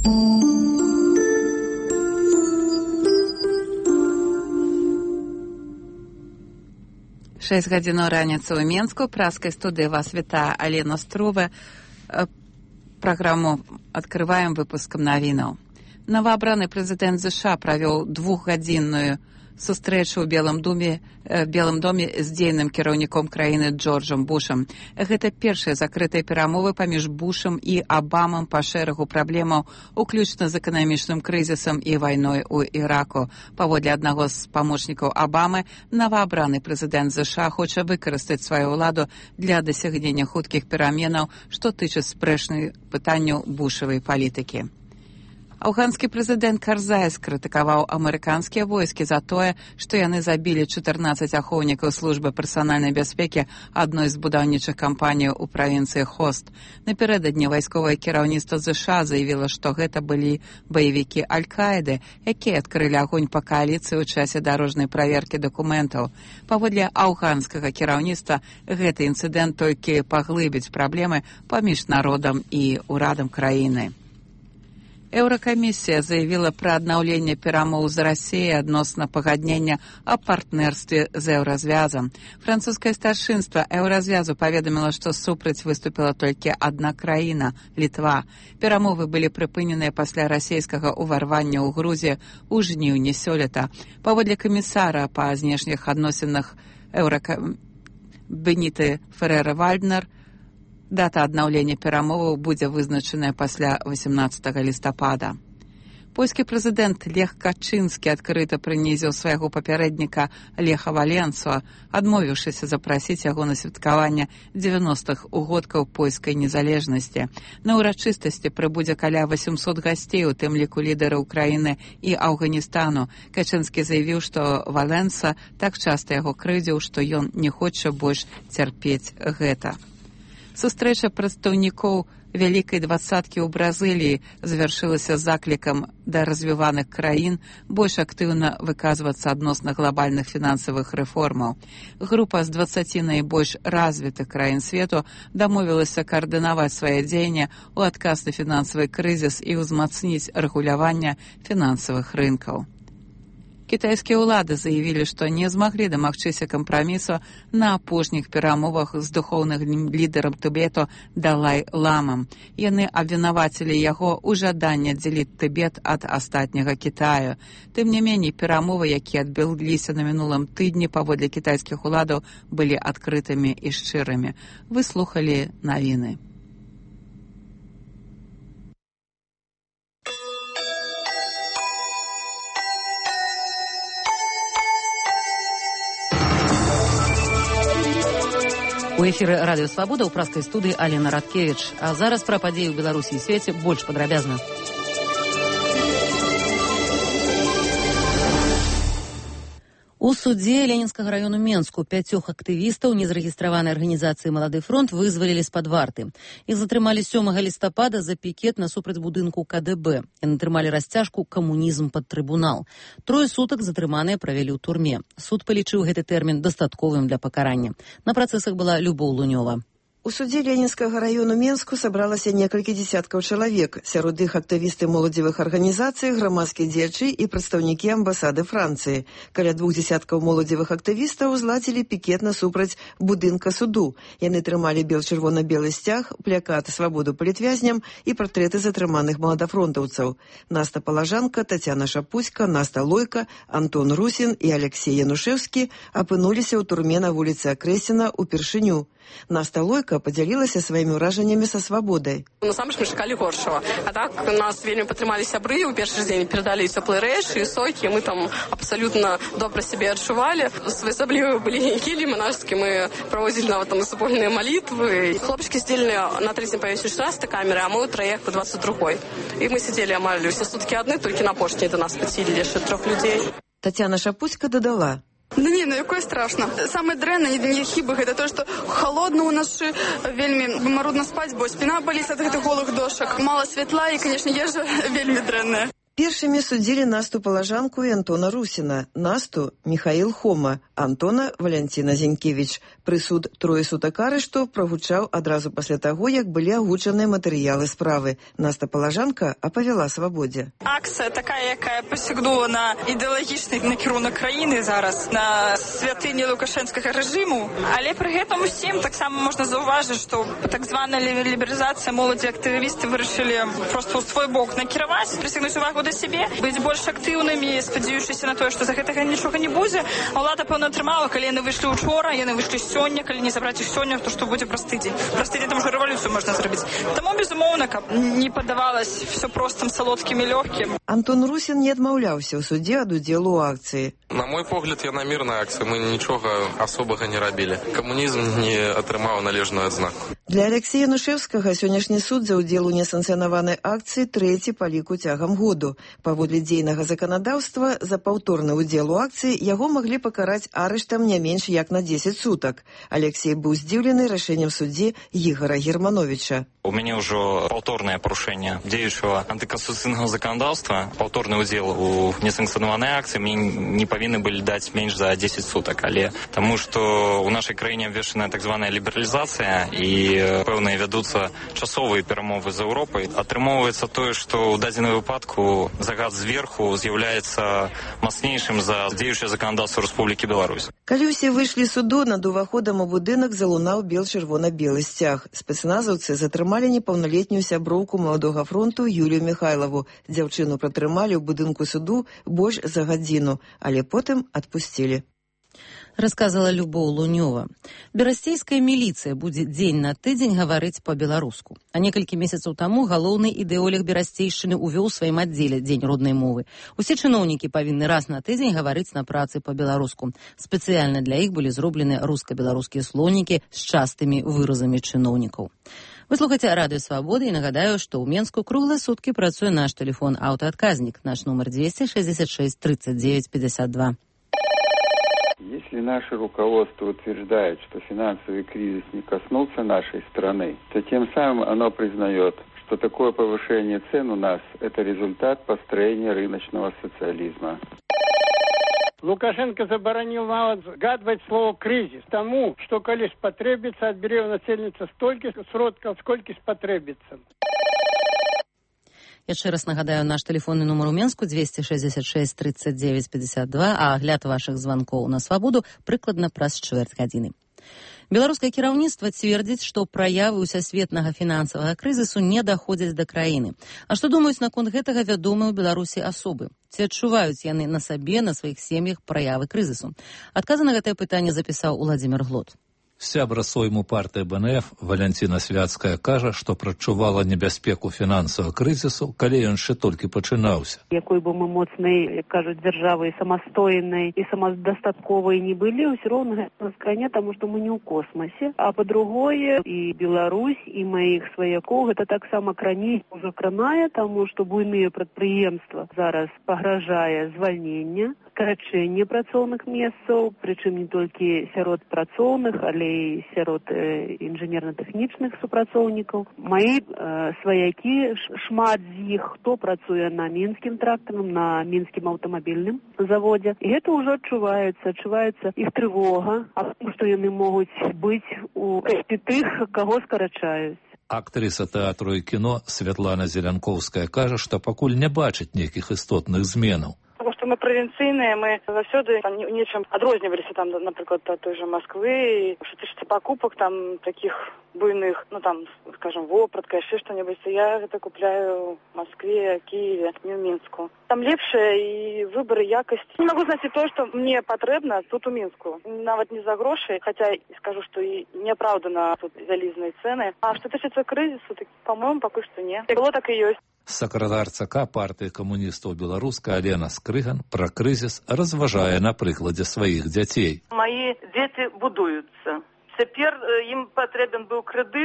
Шесть гадзінаў раніцы ў Менску. Праскай студыі вас вітае Алена Струва. Праграму адкрываем выпускам навінаў. Новоабраны прэзідэнт США правёў двухгадзінную сустрэчу ў Белым доме з дзейным кіраўніком краіны Джорджам Бушам. Гэта першыя закрытыя перамовы паміж Бушам і Абамам па шэрагу праблемаў, уключна з эканамічным крызісам і вайной у Іраку. Паводле аднаго з памочнікаў Абамы, новоабраны прэзідэнт США хоча выкарыстаць сваю ўладу для дасягнення хуткіх пераменаў, што тычыць спрэчных пытанняў бушавай палітыкі. Афганскі прэзідэнт Карзай скрытыкаваў амерыканскія войскі за тое, што яны забілі 14 ахоўнікаў службы персанальнай бяспекі адной з будаўнічых кампаній у правінцыі Хост. Напярэдадні вайсковае кіраўніцтва США заявіла, што гэта былі баевікі Аль-Каіды, якія адкрылі агонь па кааліцыі ў часе дарожнай праверкі дакументаў. Паводле афганскага кіраўніцтва, гэты інцыдэнт толькі паглыбіць праблемы паміж народам і ўрадам краіны. Еўракамісія заявіла пра аднаўленне перамоў з Расіяй адносна пагаднення аб партнерстве з еўразвязам. Французскае старшынства еўразвязу паведаміла, што супраць выступіла толькі адна краіна – Літва. Перамовы былі прыпыненыя пасля расійскага ўварвання ў Грузію ў жніўні сёлета. Паводле камісара па знешніх адносінах Беніты Ферера-Вальднер, дата аднаўлення перамоваў будзе вызначаная пасля 18 лістапада. Польскі прэзідэнт Лех Качынскі адкрыта прынізіў свайго папярэдніка Леха Валенсуа, адмовіўшыся запрасіць яго на святкаванне 90-х угодкаў польскай незалежнасці. На ўрачыстасці прыбудзе каля 800 гасцей, у тым ліку лідары Украіны і Афганістану. Качынскі заявіў, што Валенса так часта яго крыўдзіў, што ён не хоча больш цярпець гэта. Сустрэча прадстаўнікоў Вялікай двадцаткі ў Бразыліі завяршылася заклікам да развіваных краін больш актыўна выказвацца адносна глобальных фінансавых рэформаў. Група з 20 найбольш развітых краін свету дамовілася каардынаваць свае дзеянні ў адказ на фінансавы крызіс і ўзмацніць рэгуляванне фінансавых рынкаў. Кітайскія ўлады заявілі, што не змаглі дамагчыся кампрамісу на апошніх перамовах з духоўным лідарам Тыбету Далай-ламам. Яны абвінавацілі яго ў жаданні аддзяліць Тыбет ад астатняга Кітаю. Тым не меней, перамовы, якія адбыліся на мінулым тыдні, паводле кітайскіх уладаў, былі адкрытымі і шчырымі. Вы слухалі навіны. У эфіры радыё Свабода ў праскай студыі Алена Радкевіч. А зараз пра падзеі ў Беларусі і свеце больш падрабязна. У судзе Ленінскага раёну Менску 5 актывістаў незарэгістраванай арганізацыі «Малады фронт» вызвалілі з-пад варты. Іх затрымалі 7 лістапада за пікет насупраць будынку КДБ. Яны трымалі расцяжку «Камунізм пад трыбунал». 3 сутак затрыманыя правялі ў турме. Суд палічыў гэты тэрмін дастатковым для пакарання. На працэсах была Любоў Лунёва. У судзе Ленінскага раёну Менску сабралася некалькі дзесяткаў чалавек. Сярод іх актывісты моладзевых арганізацый, грамадскія дзеячы і прадстаўнікі амбасады Францыі. Каля 2 дзесяткаў моладзевых актывістаў зладзілі пікет насупраць будынка суду. Яны трымалі чырвона-белы сцяг, плакаты «Свабоду палітвязням» і партрэты затрыманых маладафронтаўцаў. Наста Палажанка, Тацяна Шапуська, Наста Лойка, Антон Русін і Алексей Янушэўскі апынуліся ў турме на вуліцы Акрэсіна ўпершыню. Наста Лойка подзялілася сваімі ўражаннямі са свабодай. Насамрэч мы чакалі горшага. А так нас вельмі падтрымалі сябры. У першы дзень перадалі цёплыя рэчы і сокі. Мы там абсалютна добра сябе адчувалі. Своеасаблівыя былі кілі манашскія. Мы праводзілі нават там супольныя малітвы. Хлопчыкі сидзелі на 3-м паверсе 16 камеры, а мы ў траях по 22-й. І мы сидзелі амаль усе суткі адны, толькі на апошній до нас пацілі яшчэ 3 людзей. Тацяна Шапуська дадала: Да не, ну якое страшно. Самое дрэннае, не хіба, гэта то, што холодно у нас вельмі марудна спаць, бо спіна баліць ад гэтых голых дошак. Мала святла і, конечно, ежа вельмі дрэнная. Першымі судзілі Насту Палажанку і Антона Русіна, Насту Міхаіл Хома, Антона Валянціна Зінькевіч. Прысуд трое сутак арышту прагучаў адразу пасля таго, як былі агучаныя матэрыялы справы. Наста Палажанка апавяла свабодзе. Акцыя такая, якая пасягнула на ідэалагічны накірунак краіны зараз, на святыні лукашэнскага рэжыму. Але пры гэтым усім таксама можна заўважыць, што так званая лібералізацыя моладзі актывісты вырашылі проста ў свой бок накіраваць, прысягнуць увагу да сябе, быць больш актыўнымі, спадзяючыся на тое, што за гэтага нічога не будзе. Улада, пэўна, атрымала, калі яны выйшлі учора, яны выйшлі сёння, калі не забраць іх сёння, то што будзе праз тыдзень. Праз тыдзень там ужо рэвалюцыю можна зрабіць. Таму, безумоўна, каб не паддавалась все простым, салодкім і лёгкім. Антон Русін не адмаўляўся ў судзе ад удзелу ў акцыі. На мой погляд, яна мірная акцыя, мы нічога асобага не рабілі. Камунізм не атрымаў належную адзнаку. Для Алексея Янушэўскага сённяшні суд за ўдзел у несанкцыянаванай акцыі трэці па ліку цягам году. Паводле дзейнага заканадаўства, за паўторны ўдзел у акцыі яго маглі пакараць арыштам не менш як на 10 сутак. Алексей быў здзіўлены рашэннем суддзі Ігора Германовича. У мяне ўжо паўторнае парушэнне дзеючага антыканстытуцыйнага заканадаўства. Паўторны ўдзел у несанкцыянаванай акцыі мне не павінны былі даць менш за 10 сутак. Але таму, што ў нашай краіне абвешчаная так званая лібералізацыя і пэўныя вядуцца часовыя перамовы з Еўропай, атрымоўваецца тое, што ў дадзеным выпадку загад зверху з'яўляецца мацнейшым за дзеючае заканадаўства Рэспублікі Беларусь. Калі ўсе выйшлі з суду, над уваходам у будынак залунаў бел-чырвона-белы сцяг. Спецназаўцы затрымалі непаўналетнюю сяброўку Маладога фронту Юлію Михайлову. Дзяўчыну пратрымалі ў будынку суду больш за гадзіну, але потым адпусцілі. Расказала Любоў Лунёва. Берасцейская міліцыя будзе дзень на тыдзень гаварыць па-беларуску. А некалькі месяцаў таму галоўны ідэолог берасцейшчыны ўвёў у сваім аддзеле дзень роднай мовы. Усе чыноўнікі павінны раз на тыдзень гаварыць на працы па-беларуску. Спецыяльна для іх былі зроблены руска-беларускія слоўнікі з частымі выразамі чыноўнікаў. Вы слухаце Радыё Свабода і нагадаю, што ў Менску круглыя суткі працуе наш тэлефон аўтаадказнік. Наш нумар 266 39 52. Если наше руководство утверждает, что финансовый кризис не коснулся нашей страны, то тем самым оно признает, что такое повышение цен у нас – это результат построения рыночного социализма. Лукашенко забараніў нават згадваць слово «крызіс» таму, што калі спатрэбіцца, адбярэ ў насельніцтва столькі сродкаў, сколькі спатрэбіцца. Яшчэ раз нагадаю, наш тэлефонны нумар у Менску 266 39 52, а агляд вашых званкоў на свабоду прыкладна праз чвэрць гадзіны. Беларускае кіраўніцтва цвердзіць, што праявы ўсесветнага фінансавага крызісу не даходзяць да краіны. А што думаюць наконт гэтага вядомыя ў Беларусі асобы? Ці адчуваюць яны на сабе, на сваіх сем'ях праявы крызісу? Адказы на гэтае пытанне запісаў Уладзімір Глот. Сябра сойму партыі БНФ Валянціна Свяцкая кажа, што прачувала небяспеку фінансавага крызісу, калі ён яшчэ толькі пачынаўся. Якой бы мы моцнай, як кажуць, дзяржавай, самастойнай і самадастатковай не былі, ўсё роўна гэта краіне, таму што мы не ў космасе. А па-другое, і Беларусь, і маіх сваякоў гэта таксама краней ўжо кранае, таму што буйныя прадпрыемствы зараз пагражае звальненне, скарачэнне працоўных месцаў, прычым не толькі сярод працоўных, але і сярод інжынерна-тэхнічных супрацоўнікаў. Маі сваякі, шмат з іх, хто працуе на мінскім трактарным, на мінскім аўтамабільным заводзе. І гэта ўжо адчуваецца іх трывога, а тому, што яны могуць быць у касці тых, каго скарачаюць. Актрыса тэатру і кіно Святлана Зелянковская кажа, што пакуль не бачыць нейкіх істотных зменаў. Потому что мы провинцийные, мы заўсёды нечым адрозніваліся, там, напрыклад, от той же Москвы, что тычыцца покупок там таких буйных, ну там, скажем, вопратка, яшчэ што-небудзь, я гэта купляю в Москве, Киеве, не в Минску. Там лепшая и выбор, и якость. Не могу знайсці то, что мне патрэбна тут у Минску. Нават не за гроши, хотя скажу, что и неоправданно тут залізаныя цены. А что тычыцца крызису, так, по-моему, пакуль што не. Было так и ёсць. Сакратар ЦК партыі камуністаў беларуска Алена Скрыган пра крызіс разважае на прыкладзе сваіх дзяцей. Мои дети будуюцца. Цяпер ім патрэбен быў крэдыт,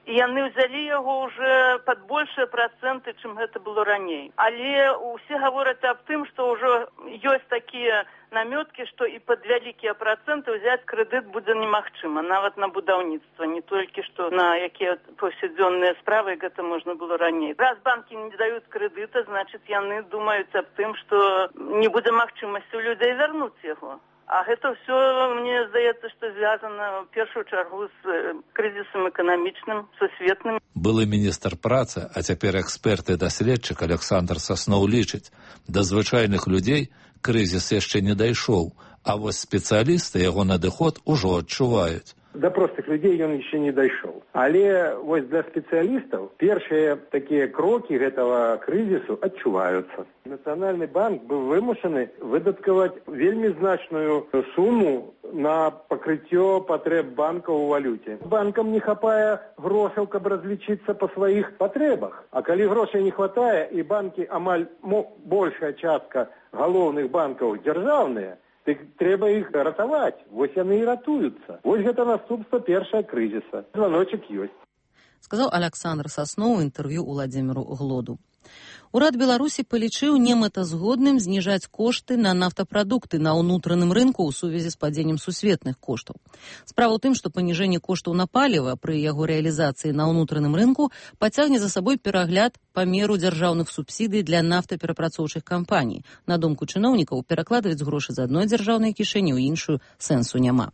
і яны ўзялі яго ўжо пад большыя працэнты, чым гэта было раней. Але усе гавораць аб тым, што ўжо ёсць такія намёткі, што і пад вялікія працэнты ўзяць крэдыт будзе немагчыма, нават на будаўніцтва, не толькі што на якія паўсядзённыя справы гэта можна было раней. Раз банкі не даюць крэдыта, значыць яны думаюць аб тым, што не будзе магчымасці ў людзей вярнуць яго. А гэта ўсё, мне здаецца, што звязана ў першую чаргу з крызісам эканамічным, сусветным. Былы міністр працы, а цяпер эксперт і даследчык Александр Сасноў лічыць, да звычайных людзей крызіс яшчэ не дайшоў, а вось спецыялісты яго надыход ужо адчуваюць. Да простых людзей ён яшчэ не дайшоў. Але вось для спецыялістаў першыя такія крокі гэтага крызісу адчуваюцца. Нацыянальны банк быў вымушаны выдаткаваць вельмі значную суму на пакрыццё патрэб банка ў валюце. Банкам не хапае грошаў, каб разлічыцца па сваіх патрэбах. А калі грошай не хватае і банкі амаль большая частка галоўных банкаў дзяржаўныя, так трэба іх ратаваць. Вось яны і ратуюцца. Вось гэта наступства першага крызіса. Званочак ёсць. Сказаў Александр Сасноў у інтэрв'ю Уладзіміру Глоду. Урад Беларусі палічыў немэтазгодным зніжаць кошты на нафтапрадукты на ўнутраным рынку ў сувязі з падзеннем сусветных коштаў. Справа ў тым, што паніжэнне коштаў на паліва пры яго рэалізацыі на ўнутраным рынку пацягне за сабой перагляд памеру дзяржаўных субсідый для нафтаперапрацоўчых кампаній. На думку чыноўнікаў, перакладваць грошы з адной дзяржаўнай кішэні ў іншую сэнсу няма.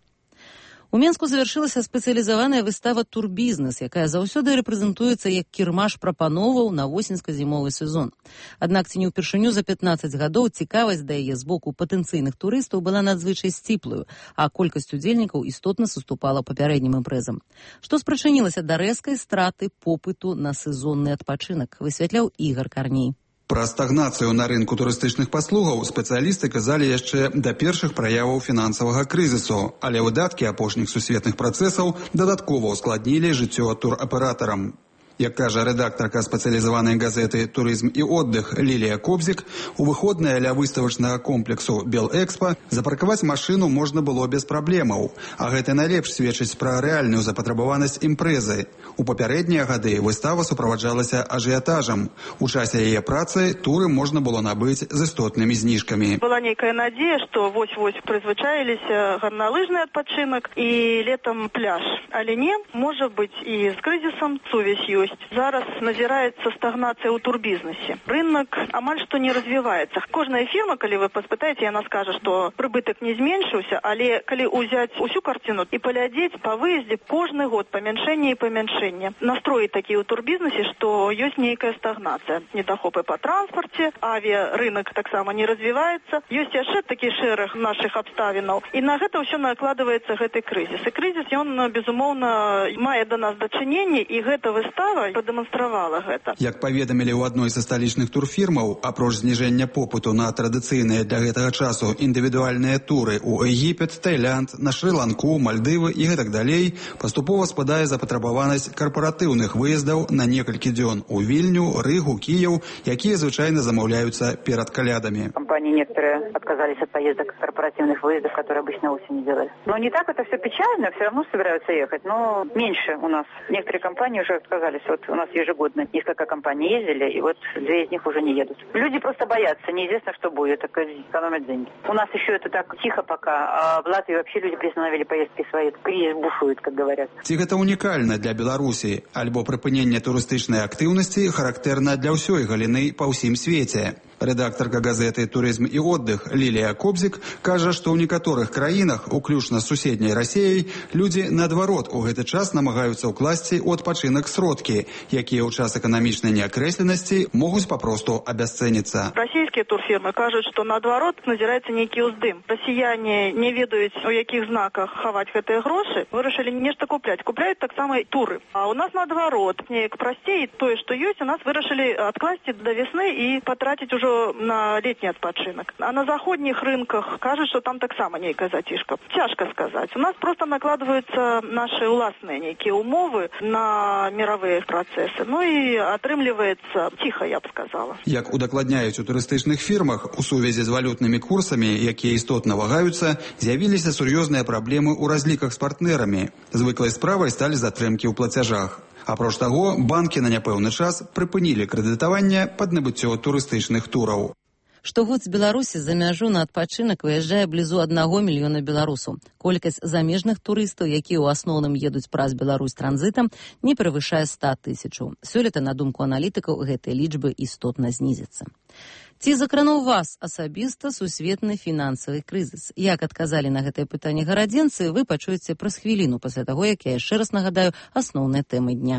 У Менску завяршылася спецыялізаваная выстава «Турбізнес», якая заўсёды рэпрэзентуецца як кірмаш прапановаў на восеньска-зімовы сезон. Аднак ці не ўпершыню за 15 гадоў цікавасць да яе з боку патэнцыйных турыстаў была надзвычай сціплую, а колькасць удзельнікаў істотна саступала папярэднім імпрэзам. Што спрычынілася да рэзкай страты попыту на сезонны адпачынак, высвятляў Ігар Карней. Пра стагнацыю на рынку турыстычных паслугаў спецыялісты казалі яшчэ да першых праяваў фінансавага крызісу, але выдаткі апошніх сусветных працэсаў дадаткова ўскладнілі жыццё тураператарам. Як кажа рэдактарка спецыялізаванай газеты «Турызм і отдых» Лілія Кобзік, у выходныя ля выставачнага комплексу «Белэкспа» запаркаваць машыну можна было без праблемаў, а гэта найлепш сведчыць пра рэальную запатрабаванасць імпрэзы. У папярэднія гады выстава суправаджалася ажыятажам. У часе яе працы туры можна было набыць з істотнымі зніжкамі. Была нейкая надзея, што вось-вось прызвычаіліся гарналыжны адпачынак і летам пляж. Але не, можа быць і з крызісам сувязь ёсць. Зараз назіраецца стагнацыя ў турбізнесе. Рынок амаль што не развіваецца. Кожная фірма, калі вы паспытаеце, яна скажа, што прыбытак не зменшыўся, але калі ўзяць усю карціну і паглядзець па выездзе кожны год памяншэнне і памяншэнне. Настроі такія ў турбізнесе, што ёсць нейкая стагнацыя. Недахопы па транспарце, авіарынак таксама не развіваецца. Ёсць яшчэ такі шэраг нашых абставінаў. І на гэта ўсё накладваецца гэты крызіс. І крызіс, ён, безумоўна, мае да нас дачыненне, і гэта выстава прадэманстравала гэта. Як паведамілі ў адной са сталічных турфірмаў, апроч зніжэння попыту на традыцыйныя для гэтага часу індывідуальныя туры ў Егіпет, Таілянд, на Шры-Ланку, Мальдывы і гэтак далей, паступова спадае запатрабаванасць карпаратыўных выездаў на некалькі дзён у Вільню, Рыгу, Кіеў, якія звычайна замаўляюцца перад калядамі. Компании некоторые отказались от поездок корпоративных выездов, которые обычно осенью делали. Но не так это все печально, все равно собираются ехать, но меньше у нас. Некоторые компании уже отказались. Вот у нас ежегодно несколько компаний ездили, и вот 2 из них уже не едут. Люди просто боятся, неизвестно, что будет, так экономят деньги. У нас еще это так тихо пока, а в Латвии вообще люди приостановили поездки свои. Кризис бушует, как говорят. Ці гэта унікальна для Беларусі, альбо прыпыненне турыстычнай актыўнасці характэрна для ўсёй галіны па ўсім свеце. Рэдактарка газеты «Турызм і отдых» Лілія Кобзік кажа, што ў некаторых краінах, уключна з суседняй Расіяй, людзі, наадварот, у гэты час намагаюцца ўкласці ў адпачынак сродкі, якія ў час эканамічнай неакрэсленасці могуць папросту абясцэніцца. Расійскія турфірмы кажуць, што наадварот назіраецца нейкі ўздым. Расіяне не ведаюць, у якіх знаках хаваць гэтыя грошы, вырашылі нешта купляць. Купляюць таксама і туры. А у нас наадварот, неяк прасцей тое, што ёсць, у нас вырашылі адкласці да весны і патраціць ужо на летний адпачынак. А на заходніх рынках кажуць, што там таксама нейкая зацішка. Цяжка сказаць. У нас просто накладваюцца нашы ўласныя нейкія умовы на мировые працэсы. Ну і атрымліваецца ціха, я б сказала. Як удакладняюць у турыстычных фірмах, у сувязі з валютнымі курсамі, якія істотна вагаюцца, з'явіліся сур'ёзныя праблемы ў разліках з партнерамі. Звыклай справай сталі затрымкі ў плацяжах. Апроч таго, банкі на няпэўны час прыпынілі крэдытаванне пад набыццё турыстычных тураў. Штогод з Беларусі за мяжу на адпачынак выязджае блізу 1 мільёна беларусаў. Колькасць замежных турыстаў, якія ў асноўным едуць праз Беларусь транзітам, не перавышае 100 000. Сёлета, на думку аналітыкаў, гэтыя лічбы істотна знізяцца. Ці закрануў вас асабіста сусветны фінансавы крызіс? Як адказалі на гэтае пытанне гарадзенцы, вы пачуеце праз хвіліну пасля таго, як я яшчэ раз нагадаю асноўныя тэмы дня.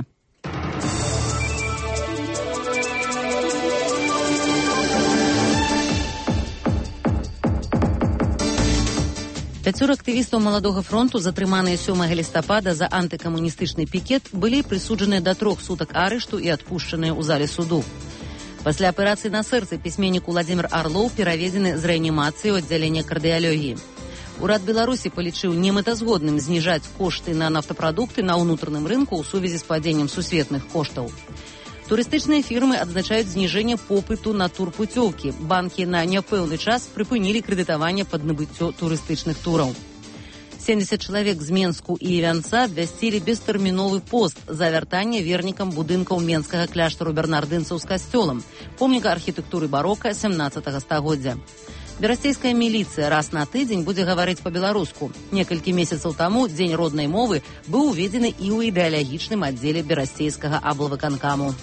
Пяцёра актывістаў Маладога фронту, затрыманыя 7 лістапада за антыкамуністычны пікет, былі прысуджаныя да 3 сутак арышту і адпушчаныя ў зале суду. Пасля аперацыі на сэрцы пісьменнік Уладзімір Арлоў пераведзены з рэанімацыі ў аддзяленне кардыялогіі. Урад Беларусі палічыў немэтазгодным зніжаць кошты на нафтапрадукты на ўнутраным рынку ў сувязі з падзеннем сусветных коштаў. Турыстычныя фірмы адзначаюць зніжэнне попыту на турпуцёўкі. Банкі на няпэўны час прыпынілі крэдытаванне пад набыццё турыстычных тураў. 70 чалавек з Менску і Івянца абвясцілі бестэрміновы пост за вяртанне вернікам будынкаў менскага кляштару бернардынцаў з касцёлам, помніка архітэктуры барока 17 стагоддзя. Берасцейская міліцыя раз на тыдзень будзе гаварыць па-беларуску. Некалькі месяцаў таму дзень роднай мовы быў уведзены і ў ідэалагічным аддзеле берасцейскага аблвыканкаму.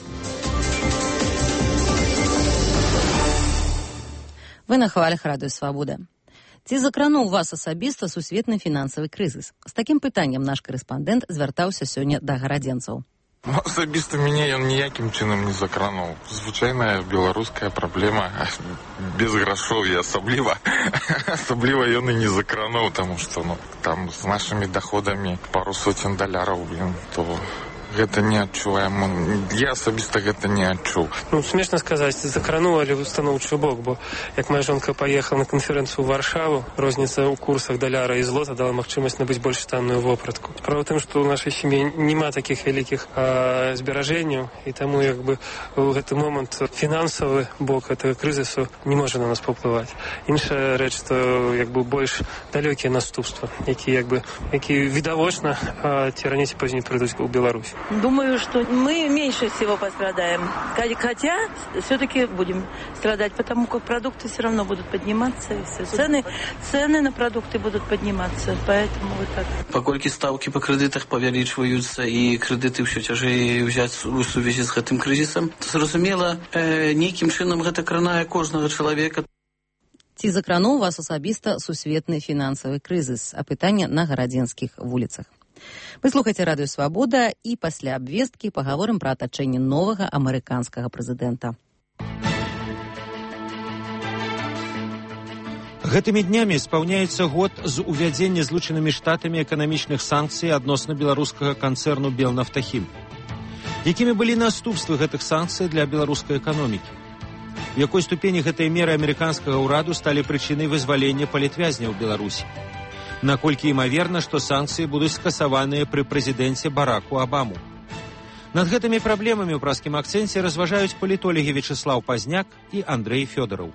Вы на хвалях Радыё Свабода. Ці закрануў вас асабіста сусветны фінансавы крызіс? З такім пытаннем наш карэспандэнт звяртаўся сёння да гарадзенцаў. Асабіста мяне ён ніякім чынам не закрануў. Звычайная беларуская праблема без грашоўя асабліва ён і не закрануў, таму што там з нашымі даходамі пару сотен даляраў, то гэта не адчуваем. Я асабіста гэта не адчуў. Смешна сказаць, закрануў, але ў станоўчы бок, бо як моя жонка паехала на канферэнцыю ў Варшаву, розніца ў курсах даляра і злота дала магчымасць набыць больш танную вопратку. Справа ў тым, што ў нашай сям'і няма такіх вялікіх зберажэнняў, і таму у гэты момант фінансавы бок гэтага крызісу не можа на нас паўплываць. Іншая рэч, што больш далёкія наступствы, які відавочна ці раней ці пазней прыйдуць у Беларусь. Думаю, что мы меньше всего пострадаем. Хотя все-таки будем страдать, потому как продукты все равно будут подниматься. И все. Цены на продукты будут подниматься. Поэтому вот так. Паколькі ставки по кредитах павялічваюцца і кредиты ўсё цяжэй ўзяць у сувязі з гэтым крызісам, то зразумела, нейкім чынам гэта кранае кожнага чалавека. Ці закрануў вас асабіста сусветны фінансавы крызіс? Апытанне на гарадзенскіх вуліцах. Вы слухаеце Радыё Свабода, і пасля абвесткі пагаворым пра атачэнне новага амерыканскага прэзідэнта. Гэтымі днямі спаўняецца год з увядзення Злучанымі Штатамі эканамічных санкцый адносна беларускага канцэрну «Белнафтахім». Якімі былі наступствы гэтых санкцый для беларускай эканомікі? У якой ступені гэтыя меры амерыканскага ўраду сталі прычынай вызвалення палітвязняў Беларусі? Наколькі імаверна, што санкцыі будуць скасаваныя пры прэзідэнце Бараку Абаму. Над гэтымі праблемамі ў праскім акцэнце разважаюць палітолагі Вячеслав Пазняк і Андрей Фёдоров.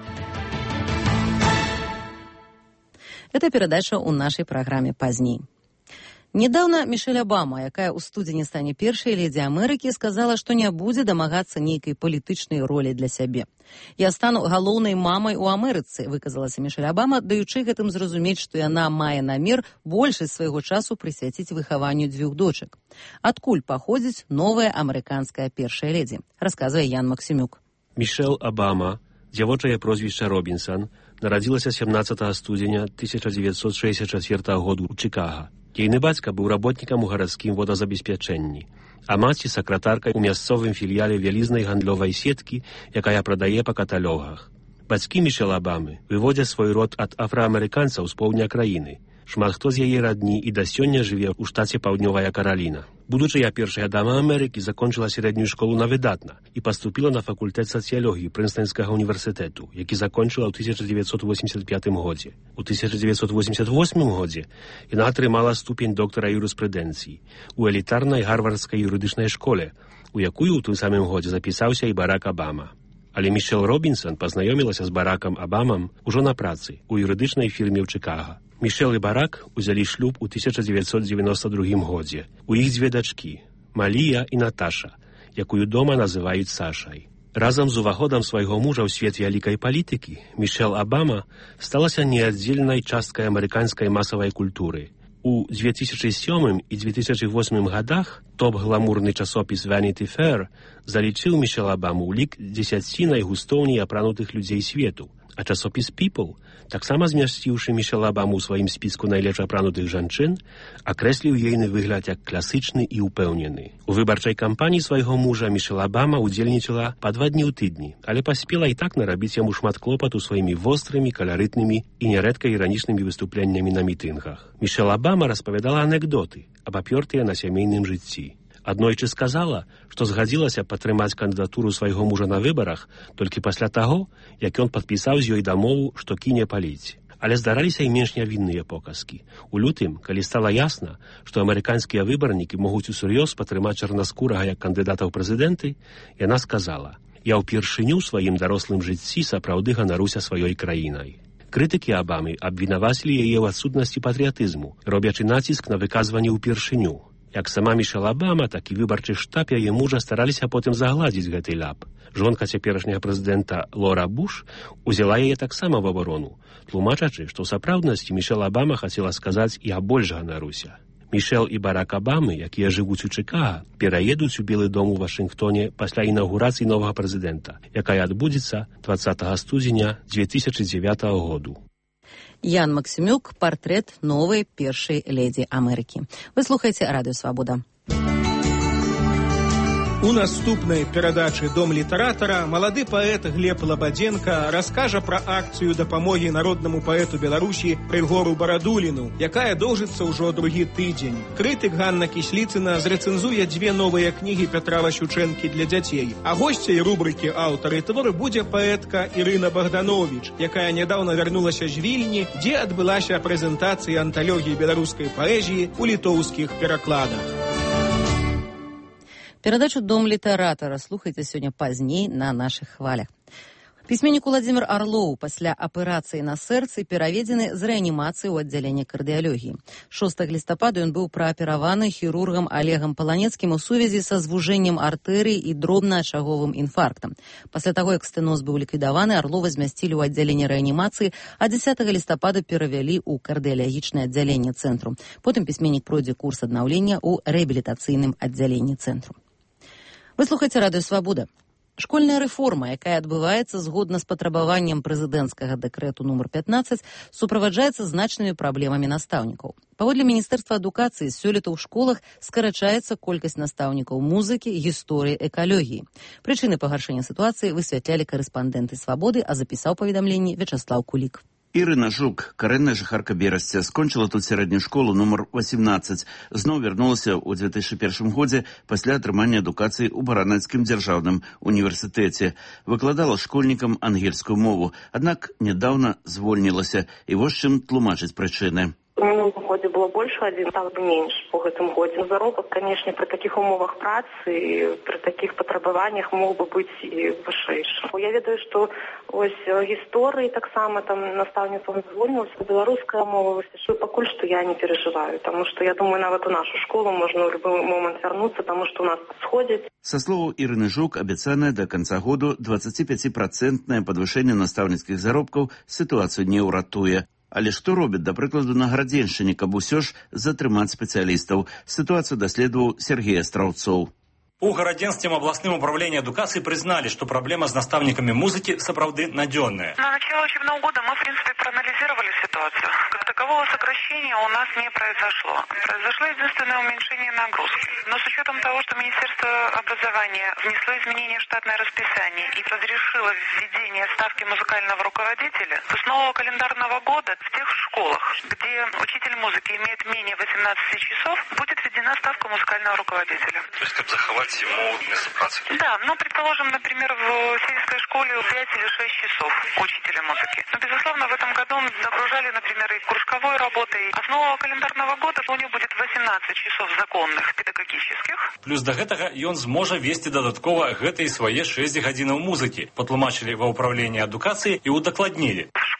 Это перадача ў нашай праграме пазней. Недавно Мішэль Абама, якая ў студзені стане першай ледзі Амерыкі, сказала, што не будзе дамагацца нейкай палітычнай ролі для сябе. «Я стану галоўнай мамай у Амерыцы», выказалася Мішэль Абама, даючы гэтым зразумець, што яна мае намер большасць свайго часу прысвяціць выхаванню 2 дочак. Адкуль паходзіць новая амерыканская першая ледзі, расказвае Ян Максімюк. Мішэль Абама, дзявочае прозвішча Робінсан, нарадзілася 17 студзеня 1964 году ў Чикаго. Ейны бацька быў работнікам у гарадскім водазабеспячэнні, а маці сакратаркай у мясцовым філіяле вялізнай гандлёвай сеткі, якая прадае па каталогах. Бацькі Мішэль Абамы выводзяць свой род ад афраамерыканцаў з поўдня краіны. Шмат хто з яе радні і да сёння жыве ў штаце Паўднёвая Караліна. Будучая першая дама Амерыкі, закончыла сярэднюю школу на выдатна і паступіла на факультэт сацыялогіі Прынстонскага універсітэту, які закончыла ў 1985 годзе. У 1988 годзе яна атрымала ступень доктара юрыспрудэнцыі у элітарнай гарвардскай юрыдычнай школе, у якую ў тым самым годзе запісаўся і Барак Абама. Але Мішэль Робінсан пазнаёмілася з Баракам Абамам ужо на працы ў юрыдычнай фірме ў Чикаго. Мішэль і Барак узялі шлюб у 1992 годзе. У іх 2 дачкі. Малія і Наташа, якую дома называюць Сашай. Разам з уваходам свайго мужа ў свет вялікай палітыкі Мішэль Абама сталася неаддзельнай часткай амерыканскай масавай культуры. У 2007 і 2008 годах топ-гламурны часопіс Vanity Fair залічыў Мішэль Абаму ў лік 10 найгустоўней апранутых людзей свету, а часопіс People, таксама змясціўшы Мішэль Абаму ў сваім спіску найлепш апранутых жанчын, акрэсліў ейны выгляд як класычны і ўпэўнены. У выбарчай кампаніі свайго мужа Мішэль Абама удзельнічала па 2 дні ў тыдні, але паспела і так нарабіць яму шмат клопату сваімі вострымі, каларытнымі і нярэдка іранічнымі выступленнямі на мітынгах. Мішэль Абама распавядала анекдоты, абапёртыя на сямейным жыцці. Аднойчы сказала, што згадзілася падтрымаць кандыдатуру свайго мужа на выбарах толькі пасля таго, як ён падпісаў з ёй дамову, што кіне паліць. Але здараліся і менш нявінныя показкі. У лютым, калі стала ясна, што амерыканскія выбарнікі могуць усур'ёз падтрымаць чарнаскурага як кандыдата ў прэзідэнты, яна сказала: «Я ўпершыню ў сваім дарослым жыцці сапраўды ганаруся сваёй краінай». Крытыкі Абамы абвінавацілі яе ў адсутнасці патрыятызму, робячы націск на выказванне ўпершыню. Як сама Мішэль Абама, так і выбарчы штаб яе мужа стараліся потым загладзіць гэты ляп. Жонка цяперашняга прэзідэнта Лора Буш узяла яе таксама в абарону, тлумачачы, што ў сапраўднасці Мішэль Абама хацела сказаць: «Я больш ганаруся». Мішэль і Барак Абамы, якія жывуць у Чыкага, пераедуць у Белы дом у Вашынгтоне пасля інаўгурацыі новага прэзідэнта, якая адбудзецца 20 студзеня 2009 году. Ян Максімюк, партрэт новай першай ледзі Амерыкі. Вы слухаеце Радыё Свабода. У наступнай перадачы «Дом літаратара» малады паэт Глеб Лабадзенка раскажа пра акцыю дапамогі народнаму паэту Беларусі Рыгору Барадуліну, якая доўжыцца ўжо другі тыдзень. Крытык Ганна Кісліцына зрэцэнзуе 2 новыя кнігі Пятра Васючэнкі для дзяцей. А госцяй рубрыкі «Аўтары творы» будзе паэтка Ірына Богданович, якая нядаўна вярнулася з Вільні, дзе адбылася прэзентацыя анталогіі беларускай паэзіі ў літоўскіх перакладах. Перадачу «Дом літаратара» слухайце сёння пазней на нашых хвалях. Пісьменнік Уладзімір Арлоў пасля аперацыі на сэрцы пераведзены з рэанімацыі ў аддзяленне кардыялогіі. 6 лістапада ён быў праапераваны хірургам Олегам Паланецкім у сувязі са звужэннем артэрый і дробна-ачаговым інфарктам. Пасля таго, як стэноз быў ліквідаваны, Арлова змясцілі ў аддзяленне рэанімацыі, а 10 лістапада перавялі ў кардыялагічнае аддзяленне цэнтру. Потым пісьменнік пройдзе курс аднаўлення ў рэабілітацыйным аддзяленні цэнтру. Вы слухаеце Радыё Свабода. Школьная рэформа, якая адбываецца згодна з патрабаваннем прэзідэнцкага дэкрэту нумар 15, суправаджаецца значнымі праблемамі настаўнікаў. Паводле Міністэрства адукацыі, сёлета ў школах скарачаецца колькасць настаўнікаў музыкі, гісторыі, экалогіі. Прычыны пагаршэння сітуацыі высвятлялі карэспандэнты Свабоды, а запісаў паведамленне Вячаслаў Кулік. Ірына Жук, карэнная жыхарка Берасця, скончыла тут сярэднюю школу нумар 18. Зноў вярнулася ў 2001 годзе пасля атрымання адукацыі ў Баранацкім дзяржаўным універсітэце. Выкладала школьнікам ангельскую мову, аднак нядаўна звольнілася, і вось чым тлумачыць прычыны. В минулым годзе было больше один, стало бы меньше по гэтым годзе. Заробак, конечно, при таких умовах працы и при таких патрабаваннях мог бы быть и вышэйшы. Я ведаю, что ось гісторыі таксама там настаўніцтвам звольнілася, беларуская мова, пакуль што я не переживаю, потому что я думаю, нават у нашу школу можна ў любой момент вярнуцца, потому что у нас сходзяць. Са словаў Ірыны Жук, абяцанае да канца году 25% падвышэнне настаўніцкіх заробкаў сітуацыю не ўратуе. Але што робяць, да прыкладу, на Градзеншчыне, каб усё ж затрымаць спецыялістаў? Сітуацыю даследаваў Сергей Астраўцоў. У Гарадзенскім абласным управлении адукации признали, что проблема с наставниками музыки сапраўды надённая. На начало учебного года мы, в принципе, проанализировали ситуацию. Как такового сокращения у нас не произошло. Произошло единственное уменьшение нагрузки. Но с учетом того, что Министерство образования внесло изменения в штатное расписание и разрешило введение ставки музыкального руководителя, то с нового календарного года в тех школах, где учитель музыки имеет менее 18 часов, будет введена ставка музыкального руководителя. То есть, как заховать ему место працы? Да, например, в сельской школе 5 или 6 часов учителя музыки. Но, безусловно, в этом году мы загружали, например, и кружковой работой. А с нового календарного года у него будет 18 часов законных педагогических. Плюс до гэтага ён зможа весці дадаткова гэтыя свае 6 гадзінаў музыкі, патлумачылі ва ўправленні адукацыі і удакладнілі. В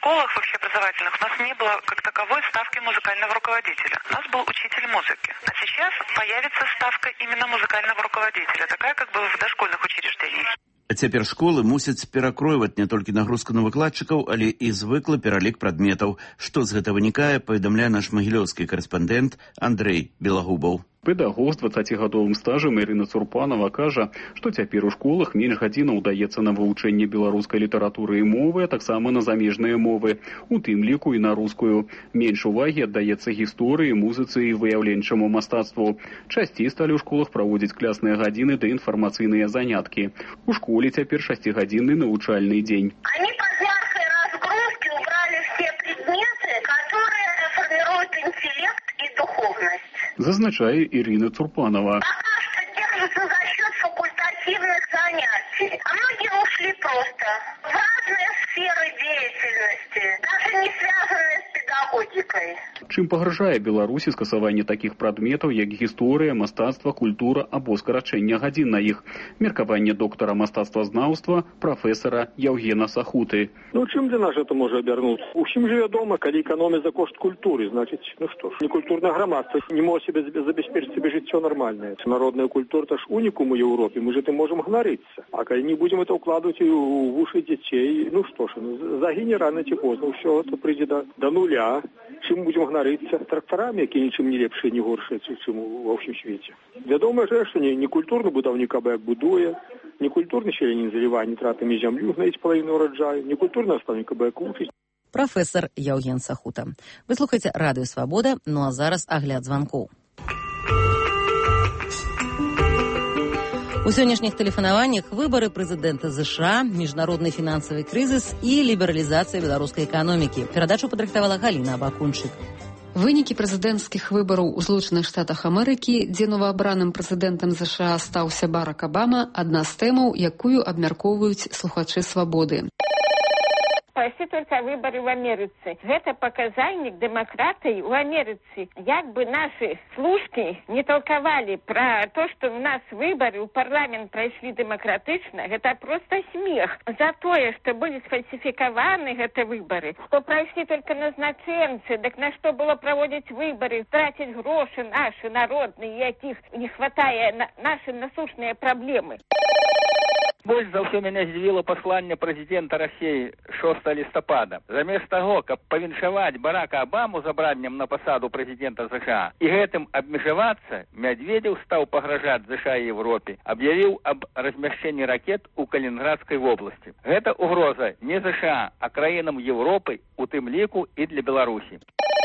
школах вообще образовательных у нас не было как таковой ставки музыкального руководителя. У нас был учитель музыки. А сейчас появится ставка именно музыкального руководителя, такая как бы в дошкольных учреждениях. А цяпер школы мусяць перакройваць не толькі нагрузку на выкладчыкаў, але і звыклы пералік прадметаў. Што з гэта вынікае, паведамляе наш магілёўскі карэспандэнт Андрэй Белагубаў. Педагог з 20-гадовым стажам Ірына Цурпанова кажа, што цяпер у школах менш гадзінаў даецца на вывучэнне беларускай літаратуры і мовы, а таксама на замежныя мовы, у тым ліку і на рускую. Менш увагі аддаецца гісторыі, музыцы і выяўленчаму мастацтву. Часцей сталі ў школах праводзіць клясныя гадзіны ды інфармацыйныя заняткі. У школе цяпер 6-гадзінны навучальны дзень. Они под мягкой разгрузки убрали все предметы, которые формируют интеллект и духовность. Зазначае Ірина Цурпанова. Пока что держится за счет факультативных занятий. А многие ушли просто в разные сферы деятельности, даже не связанные с педагогикой. Чым пагражае Беларусі скасаванне такіх прадметаў, як гісторыя, мастацтва, культура або скарачэнне гадзін на іх? Меркаванне доктара мастацтвазнаўства, прафесара Яўгена Сахуты. Чым для нас это можа абярнуцца? Усім же вядома, калі эканомія за кошт культуры, значыць, што ж, некультурнае грамадства не можа себе забяспечыць себе жыццё нармальнае. Народная культура — это ж унікум у Европе, мы же этим можем гнарыцца. А калі не будем это укладывать у уши детей, что ж, загине рано ці поздно, все это прийде до нуля. Чим будем гнарыцца? Тракторами, які нічым не лепшыя, не горшыя, чым ва ўсім свеце. Вядома же, што не культурны будаўнік абы як будуе, не культурны селянін залівае нітратамі зямлю, знаеце, палавіну ураджаю, не культурны настаўнік абы як вучыць. Прафесор Яўген Сахута. Вы слухаеце Радыё Свабода, а зараз агляд званкоў. У сённяшніх тэлефанаваннях выбары прэзідэнта ЗША, міжнародны фінансавы крызіс і лібералізацыя беларускай эканомікі. Перадачу падрыхтавала Галіна Абакунчык. Вынікі прэзідэнцкіх выбараў у Злучаных Штатах Амерыкі, дзе новаабраным прэзідэнтам ЗША стаўся Барак Абама, адна з тэмаў, якую абмяркоўваюць слухачы «Свабоды». Пайсці только выборы в Америце. Это показальник демократии в Америце. Як бы наши служки не толковали про то, что у нас выборы в парламент прошли демократично, это просто смех. За то, что были сфальсификованы эти выборы, что прошли только назначенцы, так на что было проводить выборы, тратить гроши наши народные, яких не хватая на наши насущные проблемы. Больш за ўсё мяне здзівіла пасланне прэзідэнта Расіі 6 лістапада. Замест таго, каб павіншаваць Барака Абаму з абраннем на пасаду прэзідэнта ЗША і гэтым абмежавацца, Мядведзеў стаў пагражаць ЗША і Европе, аб'явіў аб размяшчэнні ракет у Калінінградскай вобласці. Гэта угроза не ЗША, а краінам Европы, у тым ліку і для Беларусі.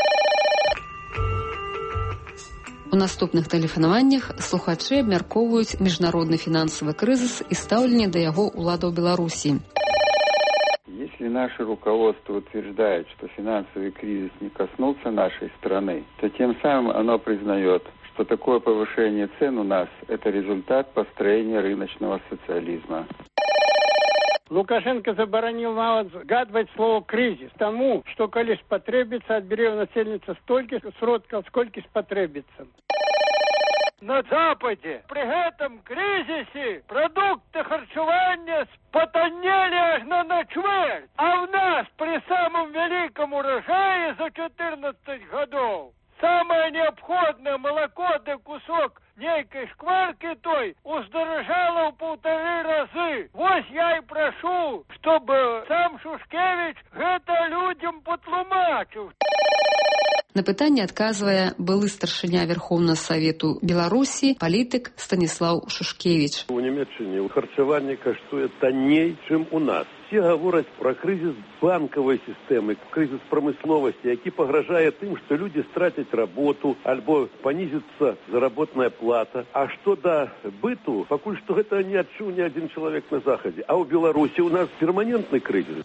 У наступных тэлефанаваннях слухачы абмяркоўваюць міжнародны фінансавы крызіс і стаўленне да яго ўладаў Беларусі. Если наше руководство утверждает, что финансовый кризис не коснулся нашей страны, то тем самым оно признает, что такое повышение цен у нас – это результат построения рыночного социализма. Лукашенко заборонил нават згадывать слово «кризис» тому, что, коли спотребится, отберет у насельница столько сродков, сколько спотребится. На Западе при этом кризисе продукты харчевания спотонели аж на чверть, а в нас при самом великом урожае за 14 годов самое необходное молоко да кусок нейкой шкварки той уздорожало в 1,5 разы. Вот я и прошу, чтобы сам Шушкевич это людям потлумачил. На пытанне адказвае былы старшыня Верховнага Савету Беларусі, палітык Станіслаў Шушкевич. У Німеччині харчаванне каштуе танней, чым у нас. Все говорят про кризис банковой системы, кризис промысловости, які погрожает тем, что люди стратят работу, альбо понизится заработная плата. А что до быту, покуль что это не отчуў ни один человек на Заходе. А у Беларуси у нас перманентный кризис.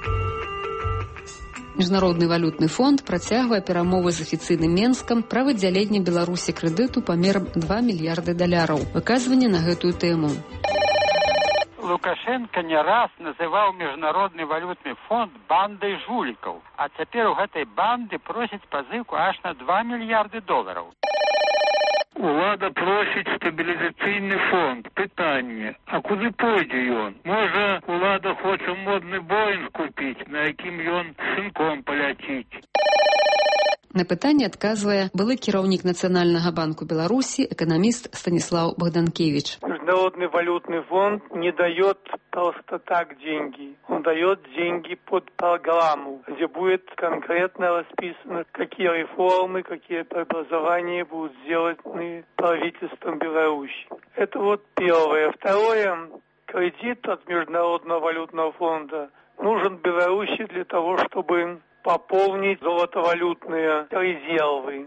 Міжнародны валютны фонд працягвае перамовы з афіцыйным Менскам пра выдзяленне Беларусі крэдыту памерам $2 мільярды. Выказванне на гэтую тэму. Лукашенко не раз называў Міжнародны валютны фонд бандай жулікаў, а цяпер у гэтай банды просяць пазыку аж на $2 мільярды. Улада просіць стабілізацыйны фонд. Пытанне, а куды пойдзе ён? Можа, улада хоча модны Боінг купіць, на якім ён сынком паляціць. На пытанне адказвае былы кіраўнік Нацыянальнага банку Беларусі, эканаміст Станислав Богданкевич. Международный валютный фонд не дает просто так деньги. Он дает деньги под программу, где будет конкретно расписано, какие реформы, какие преобразования будут сделаны правительством Беларуси. Это вот первое. Второе, кредит от Международного валютного фонда нужен Беларуси для того, чтобы пополнить золотовалютные резервы.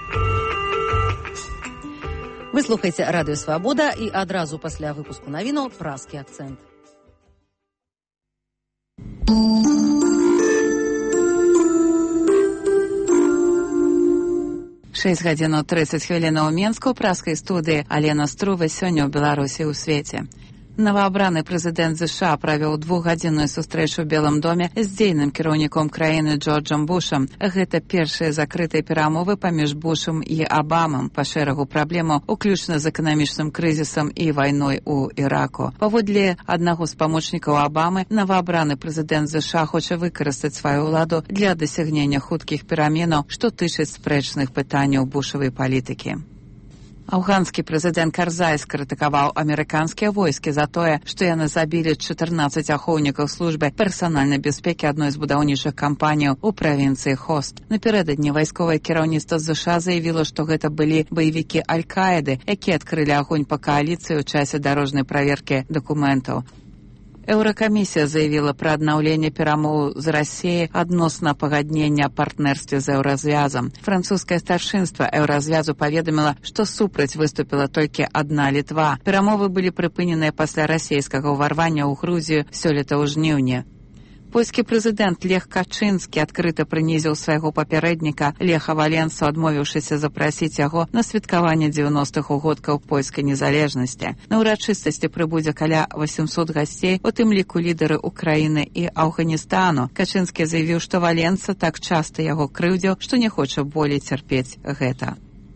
Вы слухаеце радыё Свабода і адразу пасля выпуску навінаў празкі акцэнт. 6:30 ў Менску, празкай студыі Алена Струва сёння ў Беларусі ў свеце. Новоабраны прэзідэнт США правёў двухгадзінную сустрэчу ў Белым доме з дзейным кіраўніком краіны Джорджам Бушам. Гэта першыя закрытыя перамовы паміж Бушам і Абамам па шэрагу праблемаў, уключна з эканамічным крызісам і вайной у Іраку. Паводле аднаго з памочнікаў Абамы, новоабраны прэзідэнт США хоча выкарыстаць сваю ўладу для дасягнення хуткіх пераменаў, што тычыць спрэчных пытанняў бушавай палітыкі. Афганскі прэзідэнт Карзай скрытыкаваў амерыканскія войскі за тое, што яны забілі 14 ахоўнікаў службы персанальнай бяспекі адной з будаўнічых кампаніяў у правінцыі Хост. Напярэдадні вайсковае кіраўніцтва США заявіла, што гэта былі баевікі Аль-Каіды, якія адкрылі агонь па кааліцыі ў часе дарожнай праверкі дакументаў. Еўракамісія заявіла пра аднаўленне перамоў з Расіяй адносна пагаднення аб партнерстве з Еўразвязам. Французскае старшынства Еўразвязу паведаміла, што супраць выступіла толькі адна Літва. Перамовы былі прыпыненыя пасля расійскага ўварвання ў Грузію сёлета ў жніўні. Польскі прэзідэнт Лех Качынскі адкрыта прынізіў свайго папярэдніка Леха Валенсу, адмовіўшыся запрасіць яго на святкаванне 90-х угодкаў польскай незалежнасці. На ўрачыстасці прыбудзе каля 800 гасцей, у тым ліку лідары Украіны і Афганістану. Качынскі заявіў, што Валенса так часта яго крыўдзіў, што не хоча болей цярпець гэта.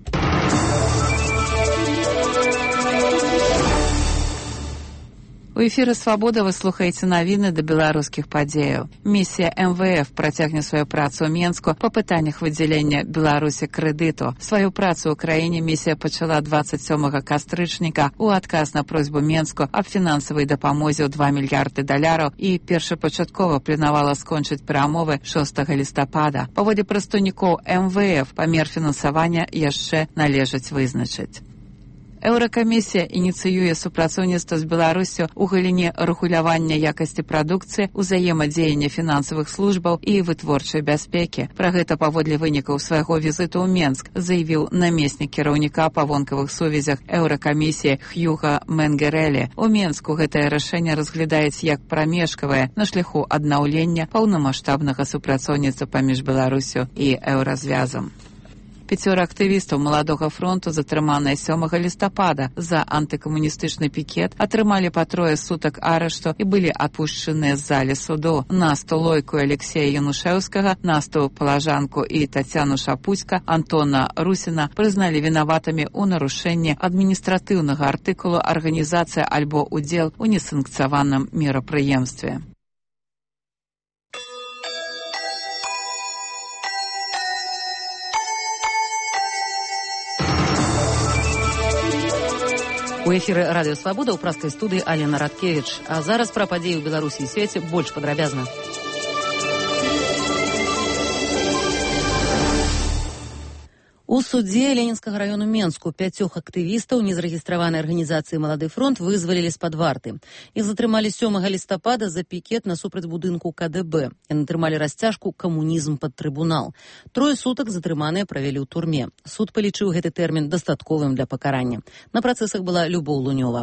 У эфіры «Свабода» вы слухаеце навіны да беларускіх падзеяў. Місія МВФ працягне сваю працу ў Менску па пытаннях выдзялення Беларусі крэдыту. Сваю працу ў краіне місія пачала 27 кастрычніка ў адказ на просьбу Менску аб фінансавай дапамозе ў $2 мільярды і першапачаткова планавала скончыць перамовы 6 лістапада. Паводле прадстаўнікоў МВФ памер фінансавання яшчэ належыць вызначыць. Еўракамісія ініцыюе супрацоўніцтва з Беларуссю ў галіне рэгулявання якасці прадукцыі, узаемадзеяння фінансавых службаў і вытворчай бяспекі. Пра гэта паводле вынікаў свайго візіту ў Менск заявіў намеснік кіраўніка па вонкавых сувязях Еўракамісіі Хьюга Менгерэлі. У Менску гэтае рашэнне разглядаюць як прамежкавае на шляху аднаўлення паўнамаштабнага супрацоўніцтва паміж Беларуссю і Еўразвязам. 5 актывістаў Маладога фронту, затрыманыя 7 лістапада за антыкамуністычны пікет, атрымалі па 3 сутак арышту і былі адпушчаныя з залі суду. Насту Лойку і Алексея Янушэўскага, Насту Палажанку і Тацяну Шапуцька, Антона Русіна прызналі вінаватымі ў нарушэнні адміністратыўнага артыкулу арганізацыя альбо удзел у несанкцыяваным мерапрыемстве. У эфіры радыё Свабода ў празкай студыі Алена Радкевіч. А зараз пра падзеі ў Беларусі і свеце больш падрабязна. У судзе Ленінскага раёну Менску 5 актывістаў незарэгістраванай арганізацыі «Малады фронт» вызвалілі з-пад варты. Іх затрымалі 7 лістапада за пікет насупраць будынку КДБ. Яны атрымалі расцяжку «Камунізм пад трыбунал». 3 сутак затрыманыя правялі ў турме. Суд палічыў гэты тэрмін дастатковым для пакарання. На працэсах была Любоў Лунёва.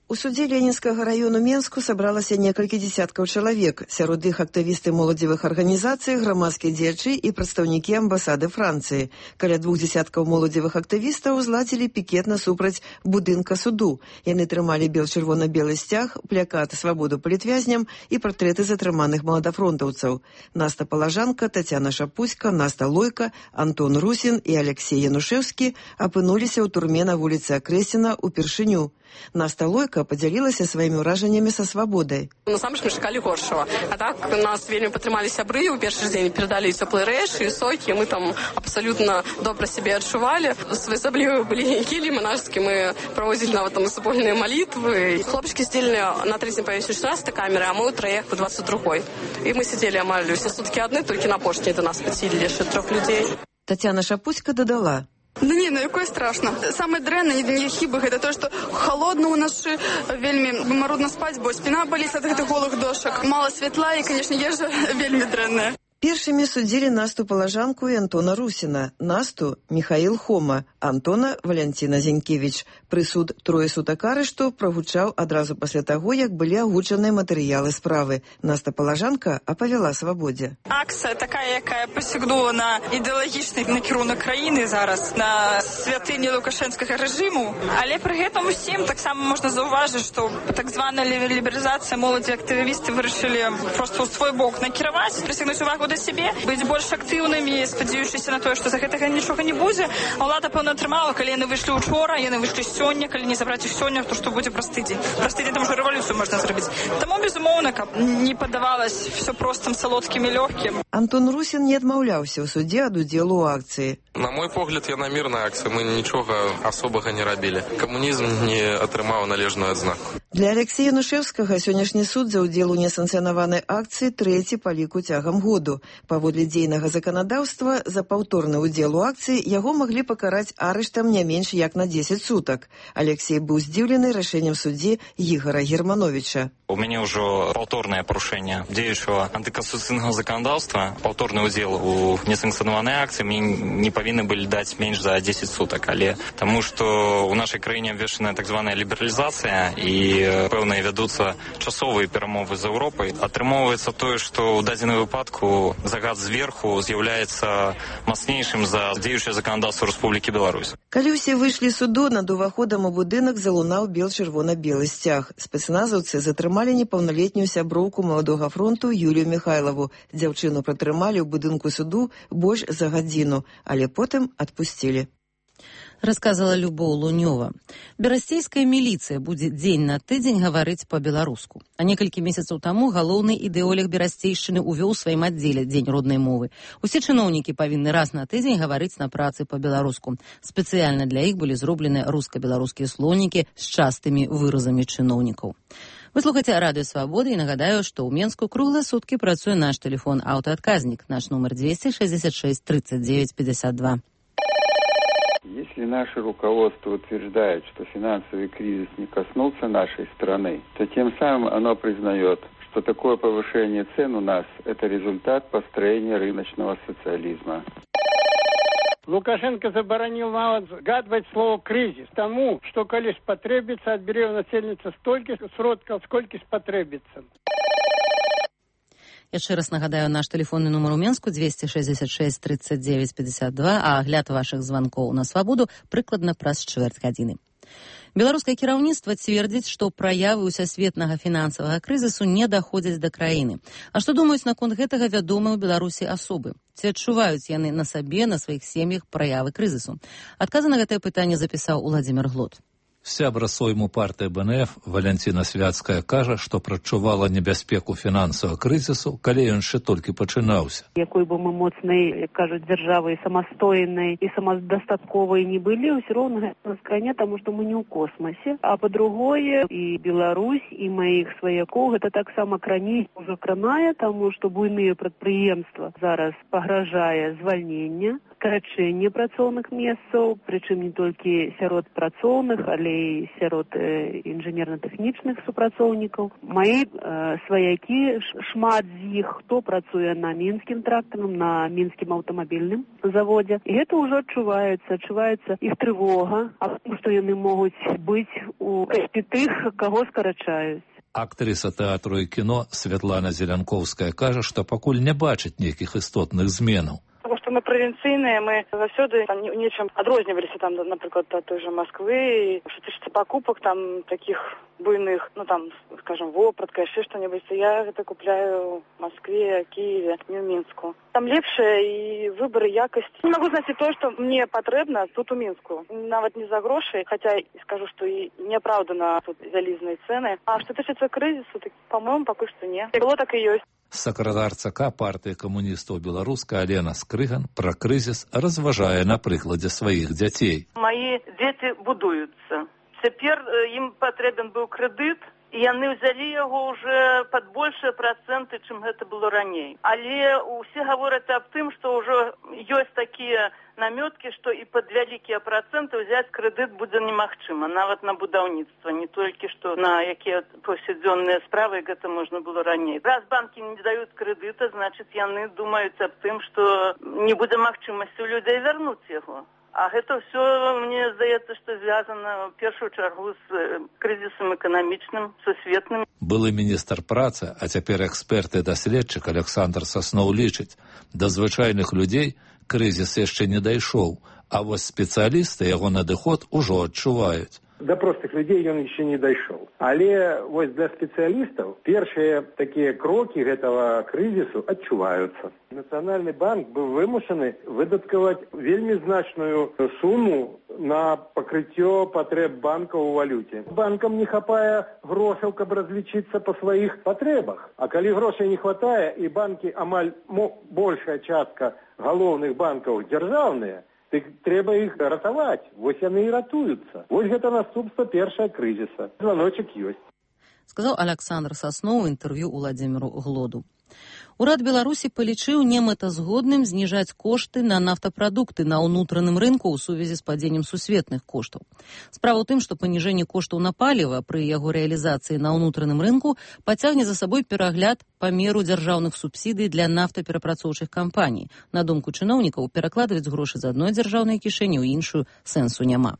У судзе Ленінскага раёну Менску сабралася некалькі дзесяткаў чалавек. Сярод іх актывісты моладзевых арганізацый, грамадскія дзеячы і прадстаўнікі амбасады Францыі. Каля 2 дзесяткаў моладзевых актывістаў зладзілі пікет насупраць будынка суду. Яны трымалі бел-чырвона-белы сцяг, плакаты «Свабоду палітвязням» і партрэты затрыманых маладафронтаўцаў. Наста Палажанка, Тацяна Шапуська, Наста Лойка, Антон Русін і Алексей Янушэўскі апынуліся ў турме на вуліцы Акрэсіна ўпершыню. Наста Лойка подзялілася сваімі ўражаннямі са свабодай. Насамрэч мы чакалі горшага. А так нас вельмі падтрымалі сябры, у першы дзень перадалі цёплыя рэчы, сокі, мы там абсалютна добра сябе адчувалі. Своеасаблівыя былі кілі манашскі, мы праводзілі нават там супольныя малітвы. Хлопчыкі сидзелі на 3-м паверсе 16 камеры, а мы ў траях у 22-й. І мы сидзелі амаль усе суткі адны, толькі на апошняй да нас пацілі яшчэ 3 людзей. Тацяна Шапуська дадала: Ну не, ну якое страшно. Самае дрэннае не хіба гэта то, што холодна ў нас, вельмі марудна спаць, бо спіна баліць ад гэтых голых дошак. Мала святла і, канешне, ежа вельмі дрэнная. Першымі судзілі Насту Палажанку і Антона Русіна. Насту Михаил Хома, Антона Валянціна Зенькевіч. Прысуд 3 сутак арышту прагучаў адразу пасля таго, як былі агучаныя матэрыялы справы. Наста Палажанка апавяла свабодзе. Акцыя такая, якая пасягнула на ідэалагічны накірунак краіны зараз, на святыні лукашэнскага рэжыму. Але пры гэтым усім таксама можна заўважыць, што так званая лібералізацыя моладзі актывісты вырашылі проста ў свой бок накіраваць, прысягнуць увагу да сябе, быць больш актыўнымі, спадзяючыся на тое, што за гэтага нічога не будзе. А ўлада, пэўна, атрымала, калі яны выйшлі учора, яны выйшлі сёння, калі не забраць іх сёння, то што будзе праз тыдзень. Праз тыдзень там ужо рэвалюцыю можна зрабіць. Таму, безумоўна, каб не паддавалась все простым, салодкім і лёгкім. Антон Русін не адмаўляўся ў судзе ад удзелу ў акцыі. На мой погляд, яна мірная акцыя, мы нічога асобага не рабілі. Камунізм не атрымаў належную адзнаку. Для Алексея Янушэўскага сённяшні суд за ўдзел у несанкцыянаванай акцыі 3-й па ліку цягам году. Паводле дзейнага заканадаўства, за паўторны ўдзел у акцыі яго маглі пакараць арыштам не менш як на 10 сутак. Алексей быў здзіўлены рашэннем суддзі Ігора Германовича. У мяне ўжо паўторнае парушэнне дзеючага антыканстытуцыйнага заканадаўства. Паўторны ўдзел у несанкцыянаванай акцыі мне не павінны былі даць менш за 10 сутак. Але таму, што ў нашай краіне абвешчаная так званая лібералізацыя і пэўныя вядуцца часовыя перамовы з Еўропай, атрымоўваецца тое, што ў дадзеным выпадку загад зверху з'яўляецца мацнейшым за дзеючае заканадаўства Рэспублікі Беларусь. Калі ўсе выйшлі з суду, над уваходам у будынак залунаў бел-чырвона-белы сцяг. Спецназаўцы затрымалі непаўналетнюю сяброўку маладога фронту Юлію Михайлову. Дзяўчыну пратрымалі ў будынку суду больш за гадзіну, але потым адпусцілі. Расказала Любоў Лунёва. Берасцейская міліцыя будзе дзень на тыдзень гаварыць па-беларуску. А некалькі месяцаў таму галоўны ідэолог берасцейшчыны ўвёў у сваім аддзеле дзень роднай мовы. Усе чыноўнікі павінны раз на тыдзень гаварыць на працы па-беларуску. Спецыяльна для іх былі зроблены руска-беларускія слоўнікі з частымі выразамі чыноўнікаў. Вы слухаце Радыё Свабода і нагадаю, што ў Менску круглыя суткі працуе наш тэлефон аўтаадказнік. Наш нумар 266 39 52. Если наше руководство утверждает, что финансовый кризис не коснулся нашей страны, то тем самым оно признает, что такое повышение цен у нас – это результат построения рыночного социализма. Лукашенко забараніў нават згадваць слово крызіс таму, што калі спатрэбіцца, адбярэ ў насельніцтва столькі сродкаў, сколькі спатрэбіцца. Яшчэ раз нагадаю, наш тэлефонны нумар у Менску 266 39 52, а агляд вашых званкоў на свабоду прыкладна праз чвэрць гадзіны. Беларускае кіраўніцтва цвердзіць, што праявы ўсесветнага фінансавага крызісу не даходзяць да краіны. А што думаюць наконт гэтага вядомыя ў Беларусі асобы? Ці адчуваюць яны на сабе, на сваіх сем'ях праявы крызісу? Адказы на гэтае пытанне запісаў Уладзімір Глот. Сябра сойму партыі БНФ Валянціна Свяцкая кажа, што прачувала небяспеку фінансавага крызісу, калі ён яшчэ толькі пачынаўся. Якой бы мы моцнай, як кажуць, дзяржавай, самастойнай і самадастатковай не былі, ўсё роўна гэта нас кране, таму што мы не ў космасе. А па-другое, і Беларусь, і маіх сваякоў гэта таксама краней ўжо кранае, таму што буйныя прадпрыемствы зараз пагражае звальнення. скарачэнне працоўных месцаў, прычым не толькі сярод працоўных, але і сярод інжынерна-тэхнічных супрацоўнікаў. Мае сваякі, шмат з іх, хто працуе на мінскім трактарным, на мінскім аўтамабільным заводзе. І гэта ўжо адчуваецца іх трывога, а што яны могуць быць у кашце тых, каго скарачаюць. Актрыса тэатру і кіно Святлана Зелянковская кажа, што пакуль не бачыць нейкіх істотных зменаў. Потому что мы провинцийные, мы заўсёды нечым адрозніваліся, там, например, от той же Москвы. Что тычыцца покупок там таких буйных, ну там, скажем, вопратка, еще что-нибудь, я это купляю в Москве, Киеве, не в Минску. Там лепшая и выбор, и якость. Не могу знать то, что мне потребно тут у Минску. Нават не за гроши, хотя скажу, что и неоправданно тут залізные цены. А что тычыцца кризису, так, по-моему, пока что не. Было так и есть. Сакратар ЦК партыі камуністаў беларуска Алена Скрыган пра крызіс разважае на прыкладзе сваіх дзяцей. Мои дети будуюцца. Цяпер ім патрэбен быў крэдыт, і яны ўзялі яго ўжо пад большыя працэнты, чым гэта было раней. Але ўсе гавораць аб тым, што ўжо ёсць такія намёткі, што і пад вялікія працэнты ўзяць крэдыт будзе немагчыма, нават на будаўніцтва, не толькі што на якія паўсядзённыя справы гэта можна было раней. Раз банкі не даюць крэдыта, значыць яны думаюць аб тым, што не будзе магчымасці ў людзей вярнуць яго. А гэта ўсё, мне здаецца, што звязана ў першую чаргу з крызісам эканамічным, сусветным. Былы міністр працы, а цяпер эксперт і даследчык Александр Сасноў лічыць, да звычайных людзей крызіс яшчэ не дайшоў, а вось спецыялісты яго надыход ужо адчуваюць. До простых людей ён еще не дайшоў. Але вось для спецыялістаў першыя такія крокі гэтага крызісу адчуваюцца. Нацыянальны банк быў вымушаны выдаткаваць вельмі значную суму на пакрыццё патрэб банкаў у валюце. Банкам не хапае грошаў, каб разлічыцца па сваіх патрэбах. А калі грошай не хватае і банкі амаль большая частка галоўных банкаў дзяржаўныя, так трэба іх ратаваць. Вось яны і ратуюцца. Вось гэта наступства першага крызіса. Званочак ёсць. Сказаў Александр Сасноў у інтэрв'ю Уладзіміру Глоду. Урад Беларусі палічыў немэтазгодным зніжаць кошты на нафтапрадукты на ўнутраным рынку ў сувязі з падзеннем сусветных коштаў. Справа ў тым, што паніжэнне коштаў на паліва пры яго рэалізацыі на ўнутраным рынку пацягне за сабой перагляд памеру дзяржаўных субсідый для нафтаперапрацоўчых кампаній. На думку чыноўнікаў, перакладваць грошы з адной дзяржаўнай кішэні ў іншую сэнсу няма.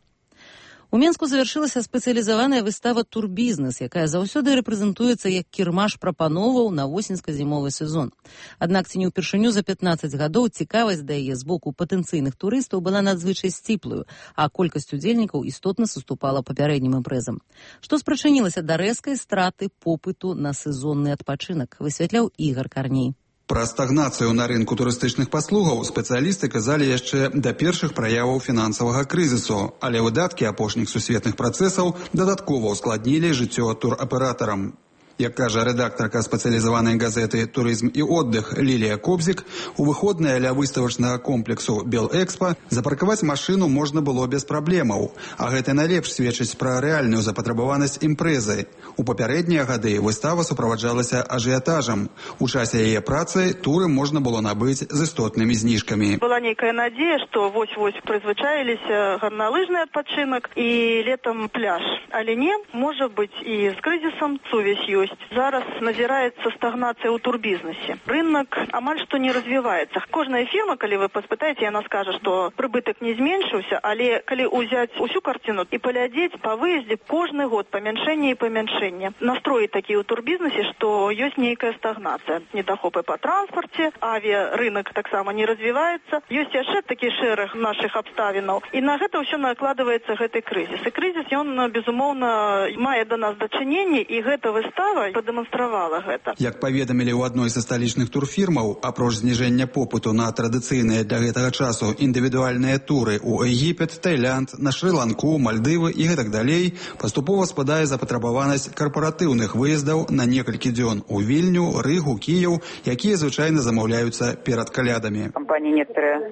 У Менску завяршылася спецыялізаваная выстава «Турбізнес», якая заўсёды рэпрэзентуецца як кірмаш прапановаў на восеньска-зімовы сезон. Аднак ці не ўпершыню за 15 гадоў цікавасць да яе з боку патэнцыйных турыстаў была надзвычай сціплую, а колькасць удзельнікаў істотна саступала папярэднім імпрэзам. Што спрычынілася да рэзкай страты попыту на сезонны адпачынак, высвятляў Ігар Карней. Пра стагнацыю на рынку турыстычных паслугаў спецыялісты казалі яшчэ да першых праяваў фінансавага крызісу, але выдаткі апошніх сусветных працэсаў дадаткова ўскладнілі жыццё тураператарам. Як кажа рэдактарка спецыялізаванай газеты «Турызм і отдых» Лілія Кобзік, у выходныя ля выставачнага комплексу «Белэкспа» запаркаваць машыну можна было без праблемаў, а гэта найлепш сведчыць пра рэальную запатрабаванасць імпрэзы. У папярэднія гады выстава суправаджалася ажыятажам. У часе яе працы туры можна было набыць з істотнымі зніжкамі. Была нейкая надзея, што вось-вось прызвычаіліся гарналыжны адпачынак і летам пляж. Але не, можа быць і з крызісам сувязь ёсць. Зараз назіраецца стагнацыя ў турбізнесе. Рынок амаль што не развіваецца. Кожная фірма, калі вы паспытаеце, яна скажа, што прыбытак не зменшыўся, але калі ўзяць усю карціну і паглядзець па выездзе кожны год памяншэнне і памяншэнне. Настроі такія ў турбізнесе, што ёсць нейкая стагнацыя. Недахопы па транспарце, авіарынак таксама не развіваецца. Ёсць яшчэ такі шэраг нашых абставінаў. І на гэта ўсё накладваецца гэты крызіс. І крызіс, ён, безумоўна, мае да нас дачыненне, і гэта выстава прадэманстравала гэта. Як паведамілі ў адной са сталічных турфірмаў, апроч зніжэння попыту на традыцыйныя для гэтага часу індывідуальныя туры ў Егіпет, Таілянд, на Шры-Ланку, Мальдывы і гэтак далей, паступова спадае запатрабаванасць карпаратыўных выездаў на некалькі дзён у Вільню, Рыгу, Кіеў, якія звычайна замаўляюцца перад калядамі. Компании некоторые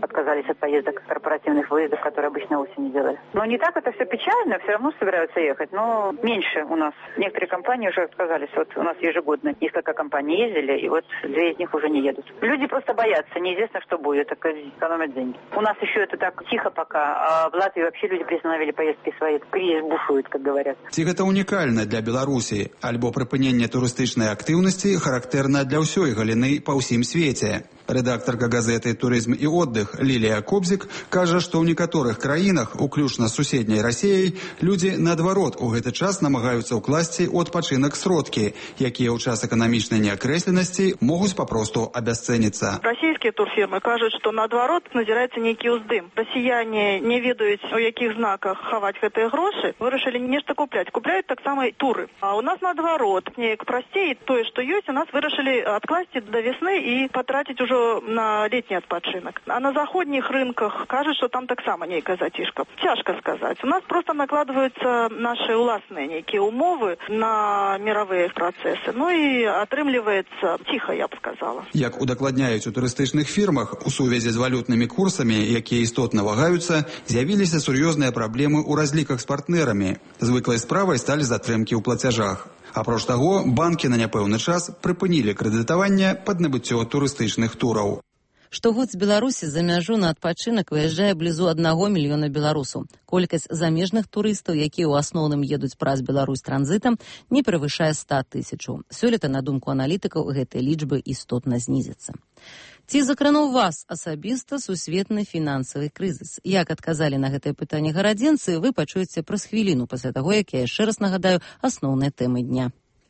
отказались от поездок, корпоративных выездов, которые обычно осенью делали. Но не так это все печально, все равно собираются ехать, но меньше у нас. Некоторые компании уже отказались. Вот у нас ежегодно несколько компаний ездили, и вот 2 из них уже не едут. Люди просто боятся, неизвестно, что будет, так экономят деньги. У нас еще это так тихо пока, а в Латвии вообще люди приостановили поездки свои. Кризис бушует, как говорят. Ці гэта унікальна для Беларусі, альбо прыпыненне турыстычнай актыўнасці характэрна для ўсёй галіны па ўсім свеце. Рэдактарка газеты «Турызм і отдых» Лілія Кобзік кажа, што ў некаторых краінах, уключна з суседняй Расіяй, людзі, наадварот, у гэты час намагаюцца ўкласці ў адпачынак сродкі, якія ў час эканамічнай неакрэсленасці могуць папросту абясцэніцца. Расійскія турфірмы кажуць, што наадварот назіраецца нейкі ўздым. Расіяне не ведаюць, у якіх знаках хаваць гэтыя грошы, вырашылі нешта купляць. Купляюць таксама і туры. А у нас наадварот, неяк прасцей тое, што ёсць, у нас вырашылі адкласці да весны і патраціць ужо на летний отпочинок. А на заходних рынках кажут, что там так само нейкая затишка. Тяжко сказать. У нас просто накладываются наши уласные некие умовы на мировые процессы. Ну и отрымливается тихо, я бы сказала. Як удакладняюць у турыстычных фірмах, у сувязі з валютнымі курсамі, якія істотна вагаюцца, з'явіліся сур'ёзныя праблемы ў разліках з партнерамі. Звыклай справай сталі затрымкі ў плацяжах. Апроч таго, банкі на няпэўны час прыпынілі крэдытаванне пад набыццё турыстычных тураў. Штогод з Беларусі за мяжу на адпачынак выязджае блізу 1 мільёна беларусаў. Колькасць замежных турыстаў, якія ў асноўным едуць праз Беларусь транзітам, не перавышае 100 000. Сёлета, на думку аналітыкаў, гэтыя лічбы істотна знізяцца. Ці закрануў вас асабіста сусветны фінансавы крызіс? Як адказалі на гэтае пытанне гарадзенцы, вы пачуеце праз хвіліну пасля таго, як я яшчэ раз нагадаю асноўныя тэмы дня.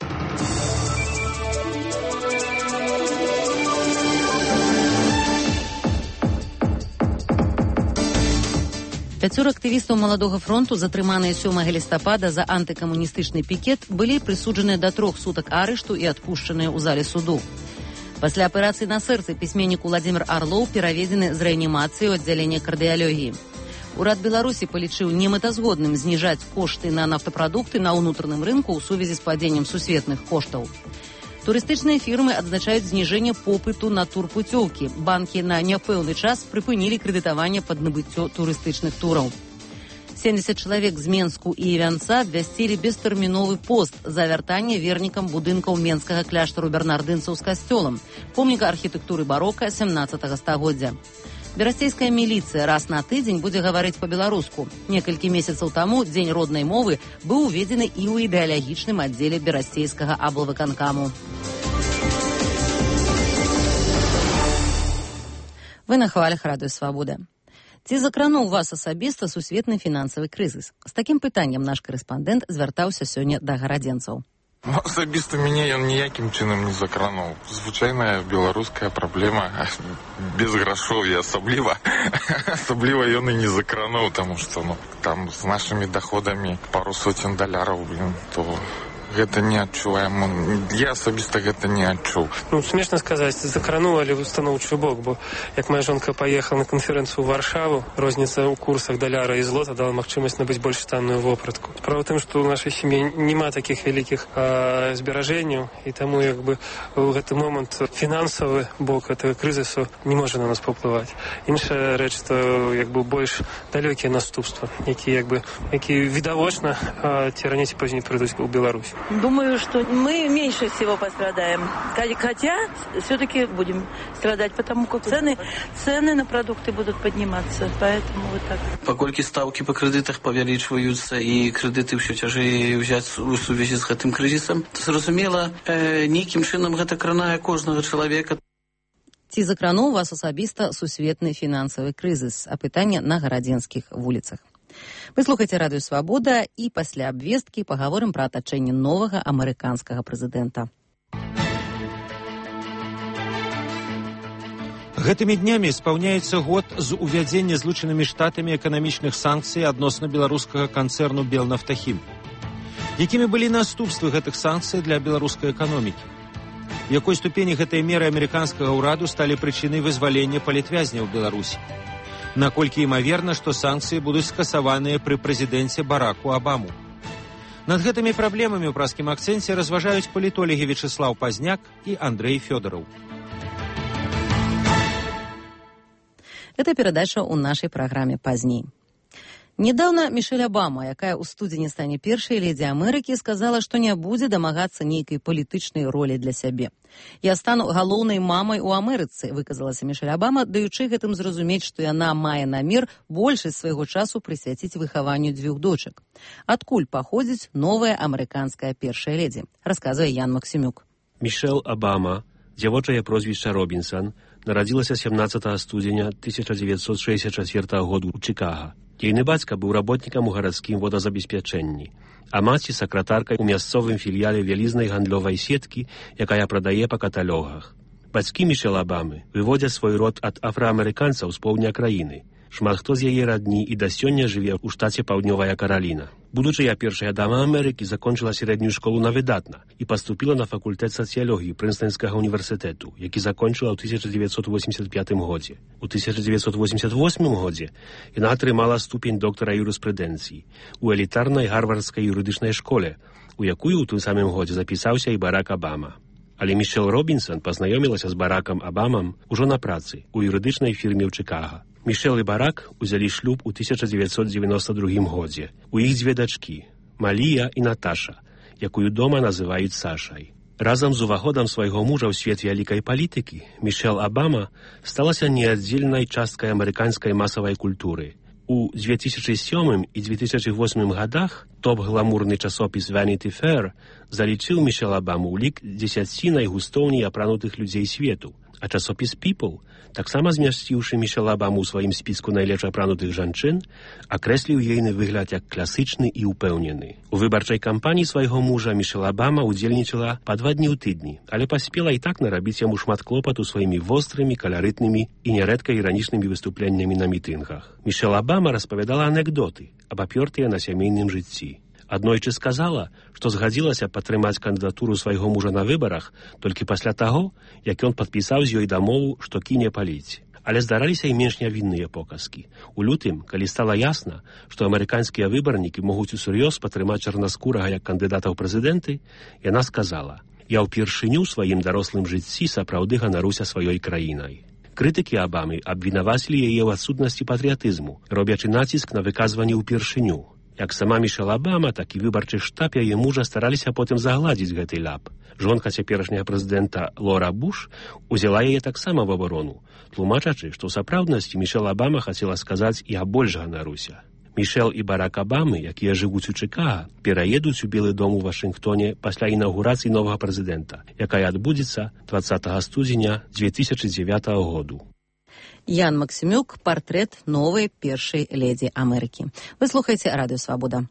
Пяцёра актывістаў маладога фронту, затрыманыя 7 лістапада за антыкамуністычны пікет, былі прысуджаныя да 3 сутак арышту і адпушчаныя ў зале суду. Пасля аперацыі на сэрцы пісьменнік Уладзімір Арлоў пераведзены з рэанімацыі ў аддзяленне кардыялогіі. Урад Беларусі палічыў немэтазгодным зніжаць кошты на нафтапрадукты на ўнутраным рынку ў сувязі з падзеннем сусветных коштаў. Турыстычныя фірмы адзначаюць зніжэнне попыту на турпуцёўкі. Банкі на няпэўны час прыпынілі крэдытаванне пад набыццё турыстычных тураў. 70 чалавек з Менску і Івянца абвясцілі бестэрміновы пост за вяртанне вернікам будынкаў менскага кляштару бернардынцаў з касцёлам, помніка архітэктуры барока 17 стагоддзя. Берасцейская міліцыя раз на тыдзень будзе гаварыць па-беларуску. Некалькі месяцаў таму Дзень роднай мовы быў уведзены і ў ідэалагічным аддзеле берасцейскага аблвыканкаму. Вы на хвалях Радыё Свабода. Ці закрануў вас асабіста сусветны фінансавы крызіс? З такім пытаннем наш корэспандэнт звяртаўся сёння да гарадзенцаў. Асабіста мяне ён ніякім чынам не закрануў. Звычайная беларуская праблема без грашоў, і асабліва ён і не закрануў, таму што там з нашымі даходамі пару сотен даляраў, то гэта не адчуваем. Я асабіста гэта не адчуў. Смешна сказаць, закрануў, але ў станоўчы бок, бо як моя жонка паехала на канферэнцыю ў Варшаву, розніца ў курсах даляра і злота дала магчымасць набыць больш танную вопратку. Справа ў тым, што ў нашай сям'і няма такіх вялікіх зберажэнняў, і таму у гэты момант фінансавы бок гэтага крызісу не можа на нас паўплываць. Іншая рэч, што больш далёкія наступствы, якія відавочна ці раней ці пазней прыйдуць у Беларусь. Думаю, что мы меньше всего пострадаем. Хотя все-таки будем страдать, потому как цены на продукты будут подниматься. Поэтому вот так. Паколькі ставки по кредитах павялічваюцца і кредиты ўсё цяжэй взяць у сувязі з гэтым крызісам, то зразумела, нейкім чынам гэта кранае кожнага чалавека. Ці закрануў вас асабіста сусветны фінансавы крызіс? А пытанне на гарадзенскіх вуліцах. Вы слухаеце Радыё Свабода, і пасля абвесткі пагаворым пра атачэнне новага амерыканскага прэзідэнта. Гэтымі днямі спаўняецца год з увядзення Злучанымі Штатамі эканамічных санкцый адносна беларускага канцэрну «Белнафтахім». Якімі былі наступствы гэтых санкцый для беларускай эканомікі? В якой ступені гэтыя меры амерыканскага ўраду сталі прычынай вызвалення палітвязняў Беларусі? Наколькі імаверна, што санкцыі будуць скасаваныя пры прэзідэнце Бараку Абаму. Над гэтымі праблемамі ў праскім акцэнце разважаюць палітолагі Вячеслаў Пазняк і Андрэй Фёдараў. Гэта перадача ў нашай праграме пазней. Недавно Мішэль Абама, якая ў студзені стане першай ледзі Амерыкі, сказала, што не будзе дамагацца нейкай палітычнай ролі для сябе. «Я стану галоўнай мамай у Амерыцы», выказалася Мішэль Абама, даючы гэтым зразумець, што яна мае намер большасць свайго часу прысвяціць выхаванню 2 дочак. Адкуль паходзіць новая амерыканская першая ледзі, расказвае Ян Максімюк. Мішэль Абама, дзявочае прозвішча Робінсон, нарадзілася 17 студзеня 1964 году ў Чикаго. Ейны бацька быў работнікам у гарадскім водазабеспячэнні, а маці сакратаркай у мясцовым філіяле вялізнай гандлёвай сеткі, якая прадае па каталогах. Бацькі Мішэль Абамы выводзяць свой род ад афраамерыканцаў з поўдня краіны. Шмат хто з яе радні і да сёння жыве ў штаце Паўднёвая Караліна. Будучая першая дама Амерыкі закончыла сярэднюю школу на выдатна і паступіла на факультэт сацыялогіі Прынстонскага універсітэту, які закончыла ў 1985 годзе. У 1988 годзе яна атрымала ступень доктара юрыспрудэнцыі у элітарнай гарвардскай юрыдычнай школе, у якую ў тым самым годзе запісаўся і Барак Абама. Але Мішэль Робінсон пазнаёмілася з Баракам Абамам ужо на працы ў юрыдычнай фірме ў Чикаго. Мішэль і Барак узялі шлюб у 1992 годзе. У іх 2 дачкі – Малія і Наташа, якую дома называюць Сашай. Разам з уваходам свайго мужа ў свет вялікай палітыкі Мішэль Абама сталася неаддзельнай часткай амерыканскай масавай культуры. У 2007 і 2008 годах топ-гламурны часопіс Vanity Fair залічыў Мішэль Абаму ў лік 10 найгустоўней апранутых людзей свету, а часопіс People, таксама змясціўшы Мішэль Абаму ў сваім спіску найлепш апранутых жанчын, акрэсліў ейны выгляд як класычны і ўпэўнены. У выбарчай кампаніі свайго мужа Мішэль Абама удзельнічала па 2 дні ў тыдні, але паспела і так нарабіць яму шмат клопату сваімі вострымі, каларытнымі і нярэдка іранічнымі выступленнямі на мітынгах. Мішэль Абама распавядала анекдоты, абапёртыя на сямейным жыцці. Аднойчы сказала, што згадзілася падтрымаць кандыдатуру свайго мужа на выбарах толькі пасля таго, як ён падпісаў з ёй дамову, што кіне паліць. Але здараліся і менш нявінныя показкі. У лютым, калі стала ясна, што амерыканскія выбарнікі могуць усур'ёз падтрымаць чарнаскурага як кандыдата ў прэзідэнты, яна сказала: «Я ўпершыню ў сваім дарослым жыцці сапраўды ганаруся сваёй краінай». Крытыкі Абамы абвінавацілі яе ў адсутнасці патрыятызму, робячы націск на выказванне ўпершыню. Як сама Мішэль Абама, так і выбарчы штаб яе мужа стараліся потым загладзіць гэты ляп. Жонка цяперашняга прэзідэнта Лора Буш узяла яе таксама в абарону, тлумачачы, што ў сапраўднасці Мішэль Абама хацела сказаць: «Я больш ганаруся». Мішэль і Барак Абамы, якія жывуць у Чикаго, пераедуць у Белы дом у Вашынгтоне пасля інаўгурацыі новага прэзідэнта, якая адбудзецца 20 студзеня 2009 году. Ян Максімюк, партрэт новай першай ледзі Амерыкі. Вы слухаеце Радыё Свабода.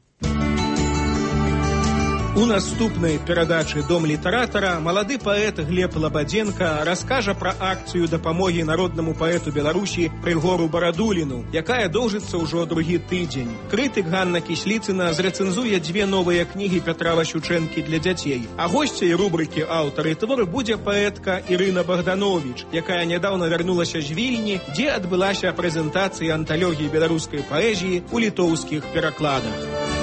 У наступнай перадачы «Дом літаратара» малады паэт Глеб Лабадзенка раскажа пра акцыю дапамогі народнаму паэту Беларусі Прыгору Барадуліну, якая доўжыцца ўжо 2-й тыдзень. Крытык Ганна Кісліцына зрэцэнзуе 2 новыя кнігі Пятра Васючэнкі для дзяцей. А госцяй рубрыкі «Аўтары творы» будзе паэтка Ірына Богданович, якая нядаўна вярнулася з Вільні, дзе адбылася прэзентацыя анталогіі беларускай паэзіі ў літоўскіх перакладах.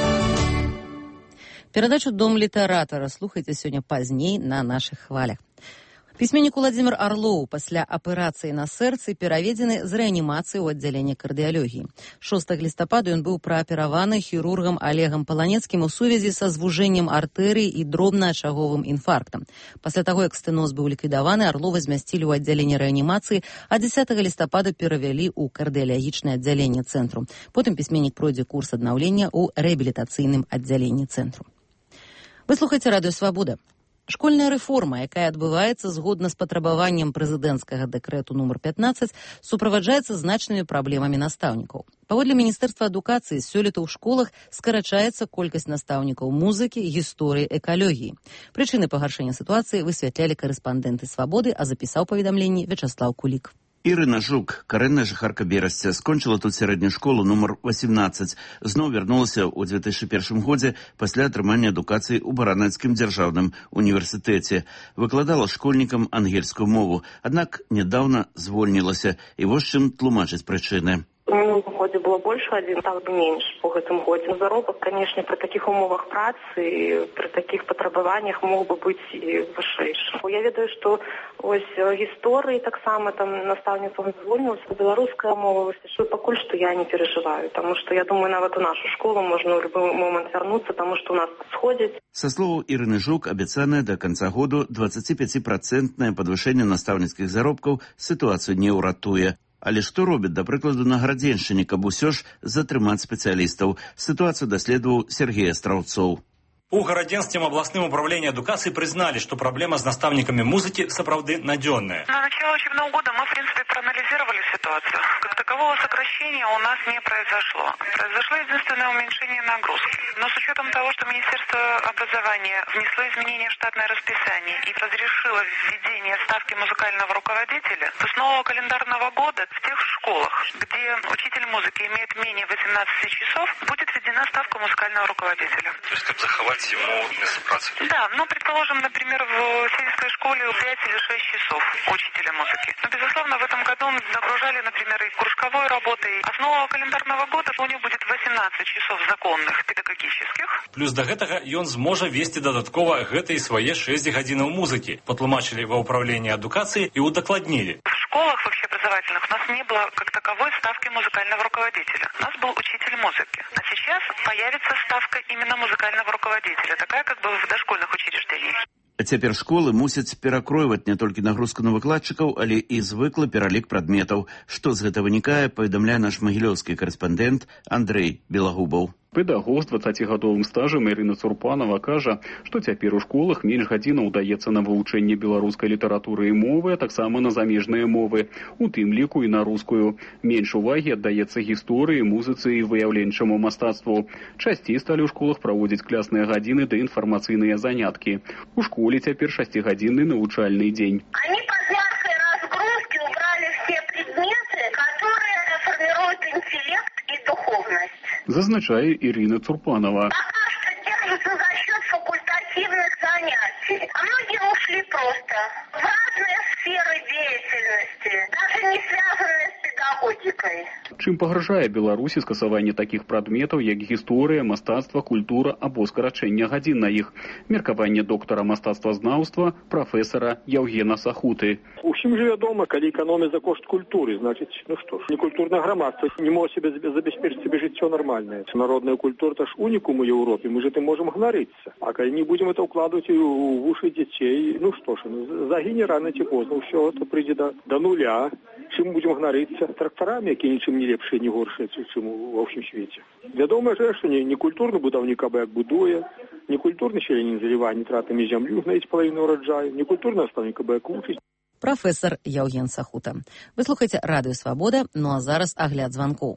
Перадачу «Дом літаратара» слухайце сёння пазней на нашых хвалях. Пісьменнік Уладзімір Арлоў пасля аперацыі на сэрцы пераведзены з рэанімацыі ў аддзяленне кардыялогіі. 6 лістапада ён быў праапераваны хірургам Олегам Паланецкім у сувязі са звужэннем артэрый і дробна-ачаговым інфарктам. Пасля таго, як стэноз быў ліквідаваны, Арлова змясцілі ў аддзяленне рэанімацыі, а 10 лістапада перавялі ў кардыялагічнае аддзяленне цэнтру. Потым пісьменнік пройдзе курс аднаўлення ў рэабілітацыйным аддзяленні цэнтру. Вы слухаеце Радыё Свабода. Школьная рэформа, якая адбываецца згодна з патрабаваннем прэзідэнцкага дэкрэту нумар 15, суправаджаецца значнымі праблемамі настаўнікаў. Паводле Міністэрства адукацыі, сёлета ў школах скарачаецца колькасць настаўнікаў музыкі, гісторыі, экалогіі. Прычыны пагаршэння сітуацыі высвятлялі карэспандэнты Свабоды, а запісаў паведамленні Вячаслаў Кулік. Ірына Жук, карэнная жыхарка Берасця, скончыла тут сярэднюю школу нумар 18. Зноў вярнулася ў 2001 годзе пасля атрымання адукацыі ў Баранэцкім дзяржаўным універсітэце. Выкладала школьнікам ангельскую мову, аднак нядаўна звольнілася, і вось чым тлумачыць прычыны. У минулым годзе было больше 1, стало бы меньше по гэтым годзе. Заробак, конечно, при таких умовах працы, при таких патрабаваннях мог бы быть и вышэйшы. Я ведаю, что ось гісторыі таксама там настаўніцтвам звольнілася, беларуская мова, пакуль што я не переживаю, потому что я думаю, нават у нашу школу можно в любой момент вернуться, потому что у нас сходит. Со словаў Ірыны Жук, абяцанае да канца году 25% падвышэнне настаўніцкіх заробкаў сітуацыю не ўратуе. Але што робіць, да прыкладу, на Градзеншчыне, каб усё ж затрымаць спецыялістаў? Сітуацыю даследаваў Сергей Астраўцоў. У Гарадзенскім областным управлении адукации признали, что проблема с наставниками музыки сапраўды надённая. На начало учебного года мы, в принципе, проанализировали ситуацию. Как такового сокращения у нас не произошло. Произошло единственное уменьшение нагрузки. Но с учетом того, что Министерство образования внесло изменения в штатное расписание и разрешило введение ставки музыкального руководителя, то с нового календарного года в тех школах, где учитель музыки имеет менее 18 часов, будет введена ставка музыкального руководителя. То есть, как заховать ему место працы? Да, предположим, например, в сельской школе 5 или 6 часов учителя музыки. Но, безусловно, в этом году мы нагружали, например, и кружковой работой. А с нового календарного года у них будет 18 часов законных педагогических. Плюс до гэтага ён зможа весці дадаткова гэтыя свае 6 гадзінаў музыкі. Патлумачылі ва ўправленні адукацыі і удакладнілі. В школах общеобразовательных у нас не было как таковой ставки музыкального руководителя. У нас был учитель музыки. А сейчас появится ставка именно музыкального руководителя, такая как бы в дошкольных учреждениях. А цяпер школы мусяць перакройваць не толькі нагрузку на выкладчыкаў, але і звыклы пералік прадметаў. Што з гэта вынікае, паведамляе наш магілёўскі карэспандэнт Андрэй Белагубаў. Педагог з 20-гадовым стажам Ірына Цурпанова кажа, што цяпер у школах менш гадзінаў даецца на вывучэнне беларускай літаратуры і мовы, а таксама на замежныя мовы, у тым ліку і на рускую. Менш увагі аддаецца гісторыі, музыцы і выяўленчаму мастацтву. Часцей сталі ў школах праводзіць клясныя гадзіны ды інфармацыйныя заняткі. У школе цяпер 6-гадзінны навучальны дзень. Они под яркой разгрузки убрали все предметы, которые формируют интеллект и духовность. Зазначае Ірына Цурпанова. Пока что держится за счет факультативных занятий. А многие ушли просто в разные сферы деятельности, даже не связанные с педагогикой. Чым пагражае Беларусі скасаванне такіх прадметаў, як гісторыя, мастацтва, культура або скарачэнне гадзін на іх? Меркаванне доктара мастацтвазнаўства, прафесара Яўгена Сахуты. Усім же вядома, калі эканомія за кошт культуры, значыць, некультурнае грамадства не можа себе забяспечыць себе жыццё нормальное. Народная культура — это ж уникум у Европе, мы же этим можем гнориться. А когда не будем это укладывать в уши детей, загине рано чи поздно, все это придет до нуля. Чем мы будем гнориться? Тракторами, которые ничем не лепшие, не горшие, чем во всем свете. Вядома же, что не культурный будовник абы як будує, не культурный селянин заливає нитратами землю, знаете, половину урожаю, не культурный наставник абы як учить. Прафесор Яўген Сахута. Вы слухаеце Радыё Свабода, ну а зараз агляд званкоў.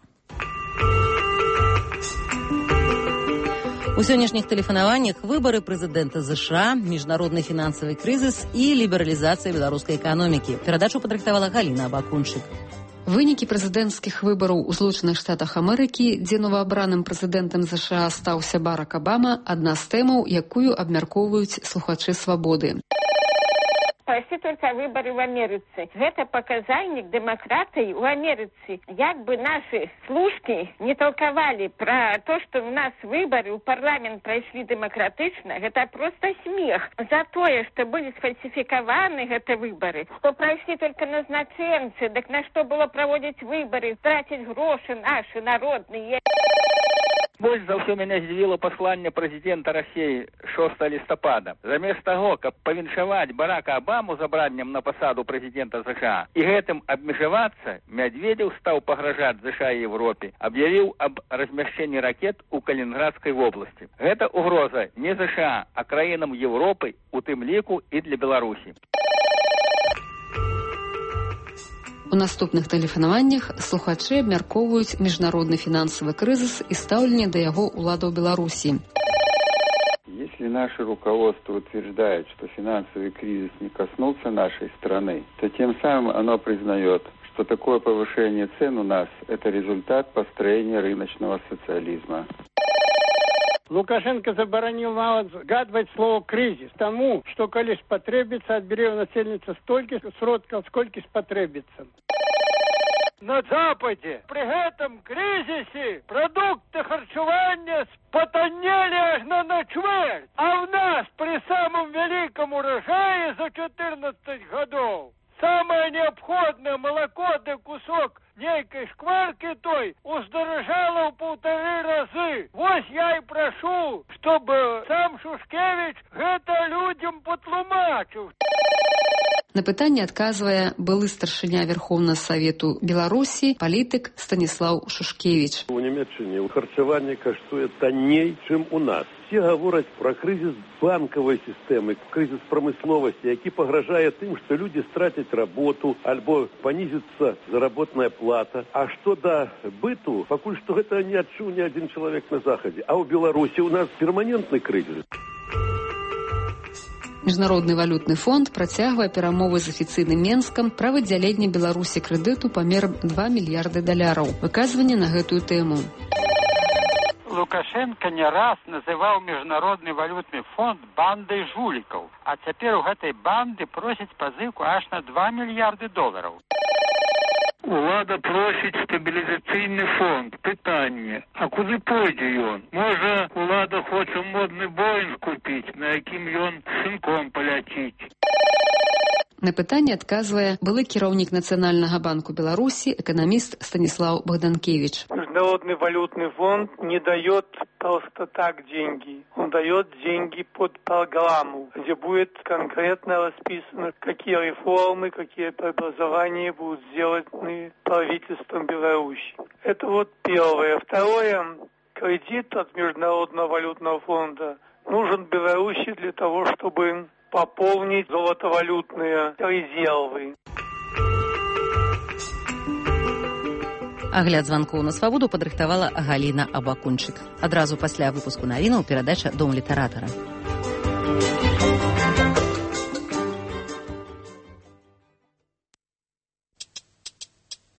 У сённяшніх тэлефанаваннях выбары прэзідэнта ЗША, міжнародны фінансавы крызіс і лібералізацыя беларускай эканомікі. Перадачу падрыхтавала Галіна Абакунчык. Вынікі прэзідэнцкіх выбараў у Злучаных Штатах Амерыкі, дзе новаабраным прэзідэнтам ЗША стаўся Барак Абама, адна з тэмаў, якую абмяркоўваюць слухачы «Свабоды». Пайсці только выборы в Америце. Это показальник демократии в Америце. Як бы наши служки не толковали про то, что у нас выборы в парламент прошли демократично, это просто смех. За то, что были сфальсификованы эти выборы, что прошли только назначенцы, так на что было проводить выборы, тратить гроши наши народные. Больш за ўсё мяне здзівіла пасланне прэзідэнта Расіі 6 лістапада. Замест таго, каб павіншаваць Барака Абаму забраннем на пасаду прэзідэнта ЗША і гэтым абмежавацца, Мядведзеў стаў пагражаць ЗША і Европе, аб'явіў аб размяшчэнні ракет у Калінінградскай вобласці. Гэта угроза не ЗША, а краінам Европы, у тым ліку і для Беларусі. У наступных тэлефанаваннях слухачы абмяркоўваюць міжнародны фінансавы крызіс і стаўленне да яго ўладаў Беларусі. Если наше руководство утверждает, что финансовый кризис не коснулся нашей страны, то тем самым оно признает, что такое повышение цен у нас – это результат построения рыночного социализма. Лукашенко заборонил нават згадваць слово «кризис» тому, что коли спотребится, отбере у насельніцтва столькі сродкаў, сколькі спотребится. на Западе. При этом кризисе продукты харчевания потонели аж на четверть. А в нас при самом великом урожае за 14 годов самое необходное молоко да кусок некой шкварки той уздорожало в 1,5 разы. Вот я и прошу, чтобы сам Шушкевич это людям потлумачил. На пытанне адказвае былы старшыня Верховнага Савету Беларусі палітык Станіслаў Шушкевич. У Нямецчыне харчаванне каштуе танней, чым у нас. Все говорят про кризис банковой системы, кризис промысловости, які погрожает тем, что люди стратят работу, альбо понизится заработная плата. А что до быту, покуль что это не адчуў ни один человек на Заходе. А у Беларуси у нас перманентный кризис. Міжнародны валютны фонд працягвае перамовы з афіцыйным Менскам пра выдзяленне Беларусі крэдыту памерам $2 мільярды. Выказванне на гэтую тэму. Лукашенко не раз называў Міжнародны валютны фонд бандай жулікаў, а цяпер у гэтай банды просяць пазыку аж на $2 мільярды. Улада просіць стабілізацыйны фонд. Пытанне, а куды пойдзе ён? Можа, улада хоча модны Боінг купіць, на якім ён сынком паляціць. На пытанне адказвае былы кіраўнік Нацыянальнага банку Беларусі, эканаміст Станіслаў Богданкевич. Международный валютный фонд не дает просто так деньги. Он дает деньги под программу, где будет конкретно расписано, какие реформы, какие преобразования будут сделаны правительством Беларуси. Это вот первое. Второе. Кредит от Международного валютного фонда нужен Беларуси для того, чтобы пополнить золотовалютные резервы. Агляд званкоў на свабоду падрыхтавала Галіна Абакунчык. Адразу пасля выпуску навінаў перадача «Дом літаратара».